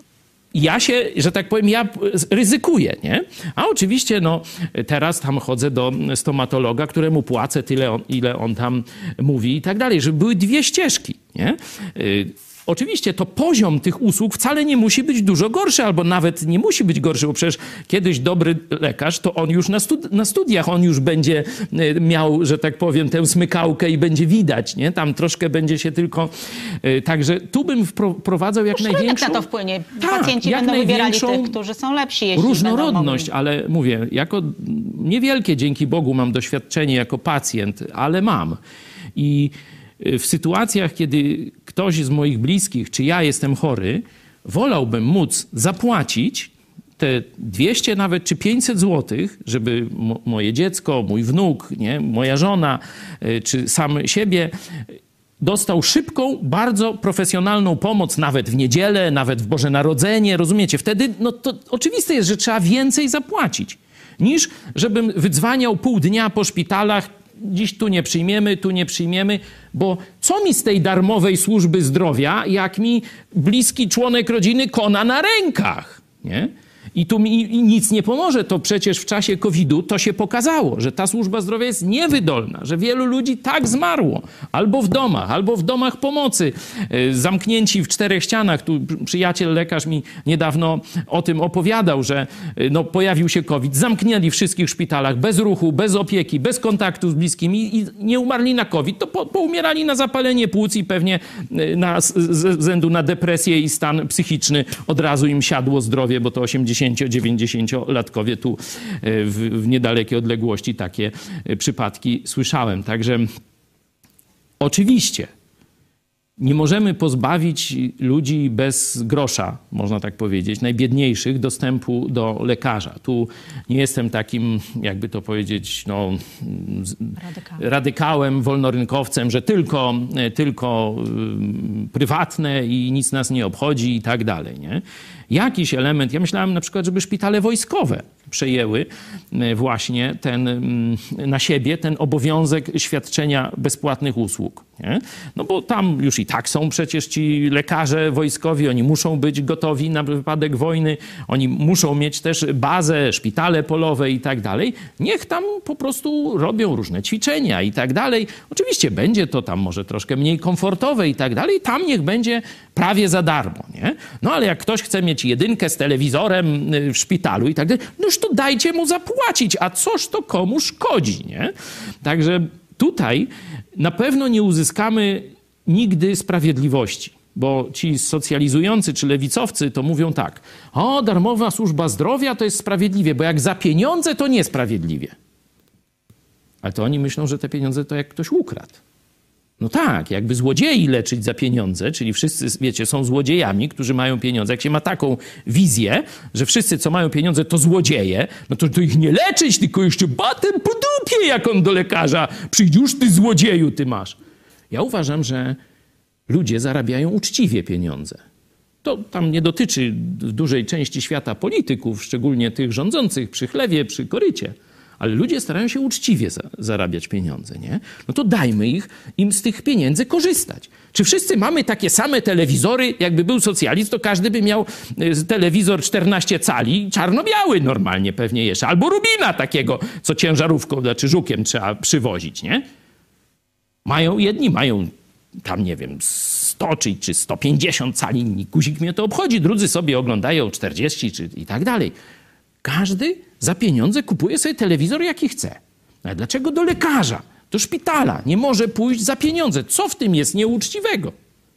Ja się, że tak powiem, ja ryzykuję, nie? A oczywiście, no, teraz tam chodzę do stomatologa, któremu płacę tyle, ile on tam mówi i tak dalej, żeby były dwie ścieżki, nie? Oczywiście to poziom tych usług wcale nie musi być dużo gorszy, albo nawet nie musi być gorszy, bo przecież kiedyś dobry lekarz, to on już na studiach, on już będzie miał, że tak powiem, tę smykałkę i będzie widać, nie? Tam troszkę będzie się tylko... Także tu bym wprowadzał jak największą... na to wpłynie. Pacjenci będą wybierali tych, którzy są lepsi, jeśli różnorodność, ale mówię, jako niewielkie, dzięki Bogu, mam doświadczenie jako pacjent, ale mam. I w sytuacjach, kiedy ktoś z moich bliskich, czy ja jestem chory, wolałbym móc zapłacić te 200 nawet, czy 500 złotych, żeby moje dziecko, mój wnuk, nie, moja żona, czy sam siebie dostał szybką, bardzo profesjonalną pomoc, nawet w niedzielę, nawet w Boże Narodzenie, rozumiecie? Wtedy no to oczywiste jest, że trzeba więcej zapłacić, niż żebym wydzwaniał pół dnia po szpitalach, dziś tu nie przyjmiemy, bo co mi z tej darmowej służby zdrowia, jak mi bliski członek rodziny kona na rękach, nie? I tu mi nic nie pomoże. To przecież w czasie COVID-u to się pokazało, że ta służba zdrowia jest niewydolna, że wielu ludzi tak zmarło. Albo w domach pomocy, zamknięci w 4 ścianach. Tu przyjaciel lekarz mi niedawno o tym opowiadał, że no, pojawił się COVID, zamknęli w wszystkich szpitalach, bez ruchu, bez opieki, bez kontaktu z bliskimi i nie umarli na COVID, to poumierali na zapalenie płuc i pewnie ze względu na depresję i stan psychiczny od razu im siadło zdrowie, bo to 80-90-latkowie tu w niedalekiej odległości takie przypadki słyszałem. Także oczywiście nie możemy pozbawić ludzi bez grosza, można tak powiedzieć, najbiedniejszych, dostępu do lekarza. Tu nie jestem takim, jakby to powiedzieć, no, radykałem, wolnorynkowcem, że tylko prywatne i nic nas nie obchodzi i tak dalej, nie? Jakiś element, ja myślałem na przykład, żeby szpitale wojskowe przejęły właśnie na siebie ten obowiązek świadczenia bezpłatnych usług. Nie? No bo tam już i tak są przecież ci lekarze wojskowi, oni muszą być gotowi na wypadek wojny, oni muszą mieć też bazę, szpitale polowe i tak dalej. Niech tam po prostu robią różne ćwiczenia i tak dalej. Oczywiście będzie to tam może troszkę mniej komfortowe i tak dalej. Tam niech będzie prawie za darmo. Nie? No ale jak ktoś chce mieć mieć jedynkę z telewizorem w szpitalu i tak dalej, noż to dajcie mu zapłacić, a coż to komu szkodzi, nie? Także tutaj na pewno nie uzyskamy nigdy sprawiedliwości, bo ci socjalizujący czy lewicowcy to mówią tak: o, darmowa służba zdrowia to jest sprawiedliwie, bo jak za pieniądze to niesprawiedliwie. Ale to oni myślą, że te pieniądze to jak ktoś ukradł. No tak, jakby złodziei leczyć za pieniądze, czyli wszyscy, wiecie, są złodziejami, którzy mają pieniądze. Jak się ma taką wizję, że wszyscy, co mają pieniądze, to złodzieje, no to ich nie leczyć, tylko jeszcze batem po dupie, jak on do lekarza przyjdzie. Już ty złodzieju, ty masz. Ja uważam, że ludzie zarabiają uczciwie pieniądze. To tam nie dotyczy w dużej części świata polityków, szczególnie tych rządzących przy chlewie, przy korycie. Ale ludzie starają się uczciwie zarabiać pieniądze, nie? No to dajmy im z tych pieniędzy korzystać. Czy wszyscy mamy takie same telewizory? Jakby był socjalizm, to każdy by miał telewizor 14 cali, czarno-biały normalnie pewnie jeszcze. Albo Rubina takiego, co ciężarówką, znaczy żukiem trzeba przywozić, nie? Jedni mają tam, nie wiem, 100 czy 150 cali, guzik mnie to obchodzi. Drudzy sobie oglądają 40 czy i tak dalej. Każdy za pieniądze kupuje sobie telewizor, jaki chce. Ale dlaczego do lekarza, do szpitala nie może pójść za pieniądze? Co w tym jest nieuczciwego?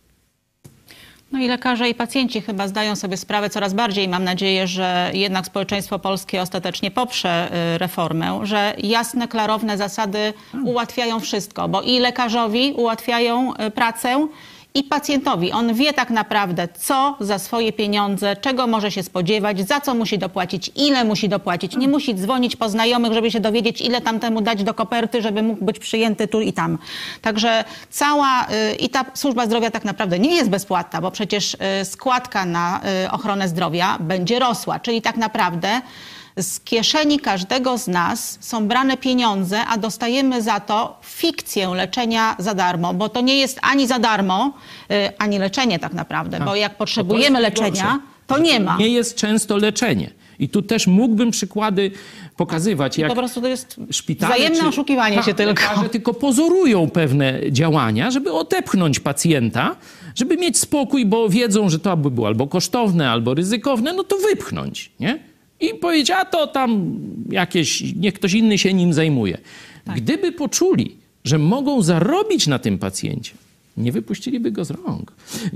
No i lekarze i pacjenci chyba zdają sobie sprawę coraz bardziej. Mam nadzieję, że jednak społeczeństwo polskie ostatecznie poprze reformę, że jasne, klarowne zasady ułatwiają wszystko, bo i lekarzowi ułatwiają pracę, i pacjentowi. On wie tak naprawdę, co za swoje pieniądze, czego może się spodziewać, za co musi dopłacić, ile musi dopłacić. Nie musi dzwonić po znajomych, żeby się dowiedzieć, ile tamtemu dać do koperty, żeby mógł być przyjęty tu i tam. Także i ta służba zdrowia tak naprawdę nie jest bezpłatna, bo przecież składka na ochronę zdrowia będzie rosła. Czyli tak naprawdę z kieszeni każdego z nas są brane pieniądze, a dostajemy za to fikcję leczenia za darmo, bo to nie jest ani za darmo, ani leczenie tak naprawdę, bo jak potrzebujemy leczenia, to nie ma. Nie jest często leczenie. I tu też mógłbym przykłady pokazywać, jak po prostu to jest szpitale wzajemne oszukiwanie się tylko. Lekarze tylko pozorują pewne działania, żeby odepchnąć pacjenta, żeby mieć spokój, bo wiedzą, że to by było albo kosztowne, albo ryzykowne, no to wypchnąć, nie? I powiedzieć, a to tam niech ktoś inny się nim zajmuje. Tak. Gdyby poczuli, że mogą zarobić na tym pacjencie, nie wypuściliby go z rąk.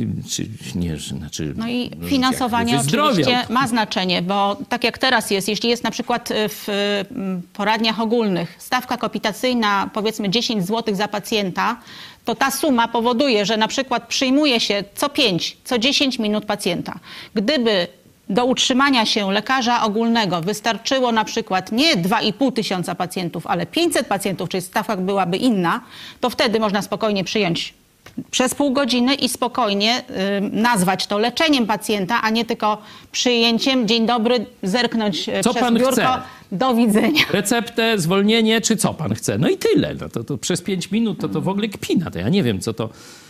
No i finansowanie oczywiście ma znaczenie, bo tak jak teraz jest, jeśli jest na przykład w poradniach ogólnych stawka kapitacyjna powiedzmy 10 zł za pacjenta, to ta suma powoduje, że na przykład przyjmuje się co 5, co 10 minut pacjenta. Gdyby do utrzymania się lekarza ogólnego wystarczyło na przykład nie 2,5 tysiąca pacjentów, ale 500 pacjentów, czyli stawka byłaby inna, to wtedy można spokojnie przyjąć przez pół godziny i spokojnie nazwać to leczeniem pacjenta, a nie tylko przyjęciem. Dzień dobry, zerknąć co przez biurko. Chce? Do widzenia. Receptę, zwolnienie, czy co pan chce? No i tyle. No to przez 5 minut to w ogóle kpina. To ja nie wiem, co to...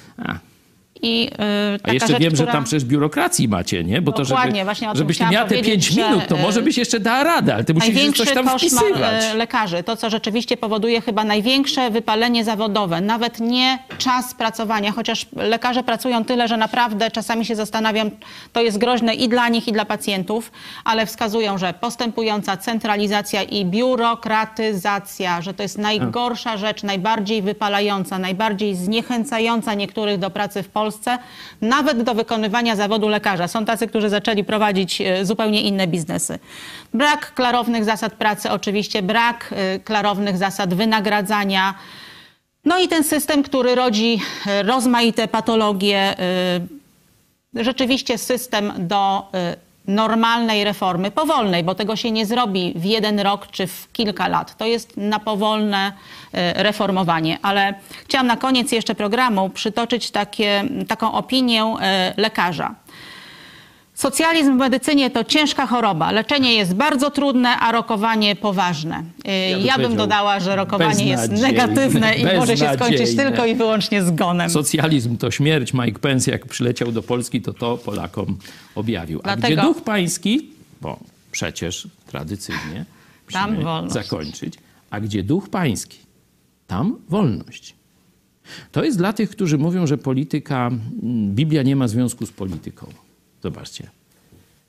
A jeszcze wiem, że tam przecież biurokracji macie, nie? Bo to, żebyś miała te 5 minut, to może byś jeszcze dała radę, ale ty musisz coś tam wpisywać. Lekarzy, to co rzeczywiście powoduje chyba największe wypalenie zawodowe, nawet nie czas pracowania, chociaż lekarze pracują tyle, że naprawdę czasami się zastanawiam, to jest groźne i dla nich, i dla pacjentów, ale wskazują, że postępująca centralizacja i biurokratyzacja, że to jest najgorsza rzecz, najbardziej wypalająca, najbardziej zniechęcająca niektórych do pracy w Polsce, nawet do wykonywania zawodu lekarza. Są tacy, którzy zaczęli prowadzić zupełnie inne biznesy. Brak klarownych zasad pracy oczywiście, brak klarownych zasad wynagradzania. No i ten system, który rodzi rozmaite patologie. Rzeczywiście system do normalnej reformy, powolnej, bo tego się nie zrobi w 1 rok czy w kilka lat. To jest na powolne reformowanie. Ale chciałam na koniec jeszcze programu przytoczyć taką opinię lekarza. Socjalizm w medycynie to ciężka choroba. Leczenie jest bardzo trudne, a rokowanie poważne. Ja bym dodała, że rokowanie jest negatywne i może się skończyć tylko i wyłącznie zgonem. Socjalizm to śmierć. Mike Pence, jak przyleciał do Polski, to Polakom objawił. A gdzie duch pański, bo przecież tradycyjnie musimy zakończyć, a gdzie duch pański, tam wolność. To jest dla tych, którzy mówią, że Biblia nie ma związku z polityką. Zobaczcie.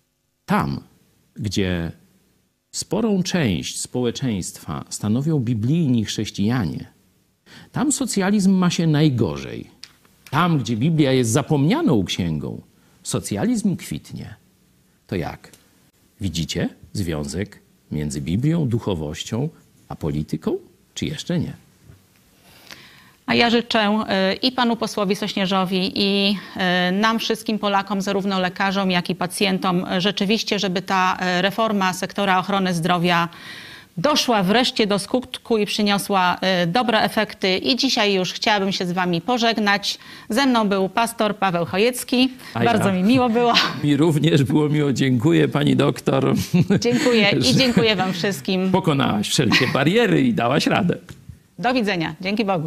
Tam, gdzie sporą część społeczeństwa stanowią biblijni chrześcijanie, tam socjalizm ma się najgorzej. Tam, gdzie Biblia jest zapomnianą księgą, socjalizm kwitnie. To jak? Widzicie związek między Biblią, duchowością, a polityką? Czy jeszcze nie? A ja życzę i panu posłowi Sośnierzowi, i nam wszystkim Polakom, zarówno lekarzom, jak i pacjentom, rzeczywiście, żeby ta reforma sektora ochrony zdrowia doszła wreszcie do skutku i przyniosła dobre efekty. I dzisiaj już chciałabym się z wami pożegnać. Ze mną był pastor Paweł Chojecki. Bardzo mi miło było. Mi również było miło. Dziękuję pani doktor. Dziękuję i dziękuję wam wszystkim. Pokonałaś wszelkie bariery i dałaś radę. Do widzenia. Dzięki Bogu.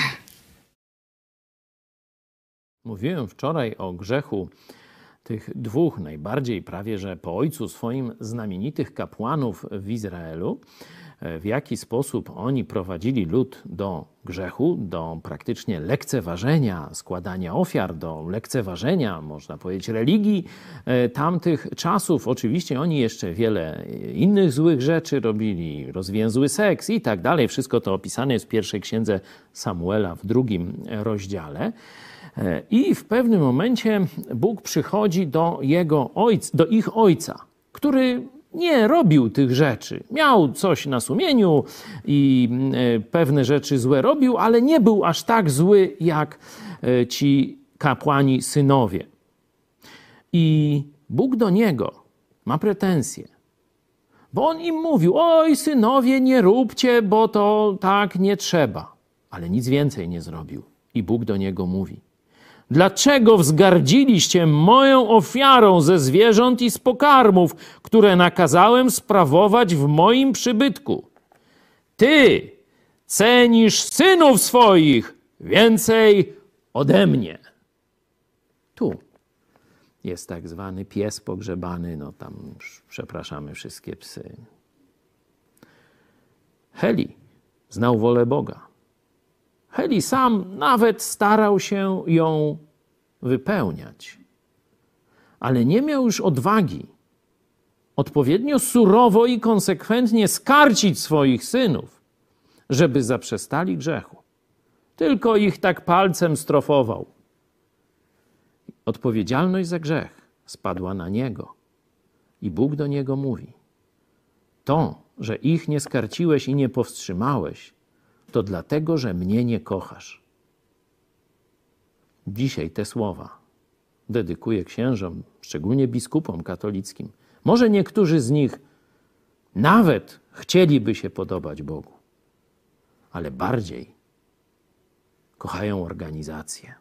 Mówiłem wczoraj o grzechu tych dwóch najbardziej prawie że po ojcu swoim znamienitych kapłanów w Izraelu, w jaki sposób oni prowadzili lud do grzechu, do praktycznie lekceważenia składania ofiar, do lekceważenia, można powiedzieć, religii tamtych czasów. Oczywiście oni jeszcze wiele innych złych rzeczy robili, rozwięzły seks i tak dalej. Wszystko to opisane jest w pierwszej księdze Samuela w 2 rozdziale. I w pewnym momencie Bóg przychodzi do ich ojca, który nie robił tych rzeczy. Miał coś na sumieniu i pewne rzeczy złe robił, ale nie był aż tak zły jak ci kapłani synowie. I Bóg do niego ma pretensje, bo on im mówił: oj synowie, nie róbcie, bo to tak nie trzeba. Ale nic więcej nie zrobił. I Bóg do niego mówi: dlaczego wzgardziliście moją ofiarą ze zwierząt i z pokarmów, które nakazałem sprawować w moim przybytku? Ty cenisz synów swoich więcej ode mnie. Tu jest tak zwany pies pogrzebany, no tam przepraszamy wszystkie psy. Heli znał wolę Boga. Heli sam nawet starał się ją wypełniać, ale nie miał już odwagi odpowiednio surowo i konsekwentnie skarcić swoich synów, żeby zaprzestali grzechu. Tylko ich tak palcem strofował. Odpowiedzialność za grzech spadła na niego i Bóg do niego mówi: to, że ich nie skarciłeś i nie powstrzymałeś, to dlatego, że mnie nie kochasz. Dzisiaj te słowa dedykuję księżom, szczególnie biskupom katolickim. Może niektórzy z nich nawet chcieliby się podobać Bogu, ale bardziej kochają organizację.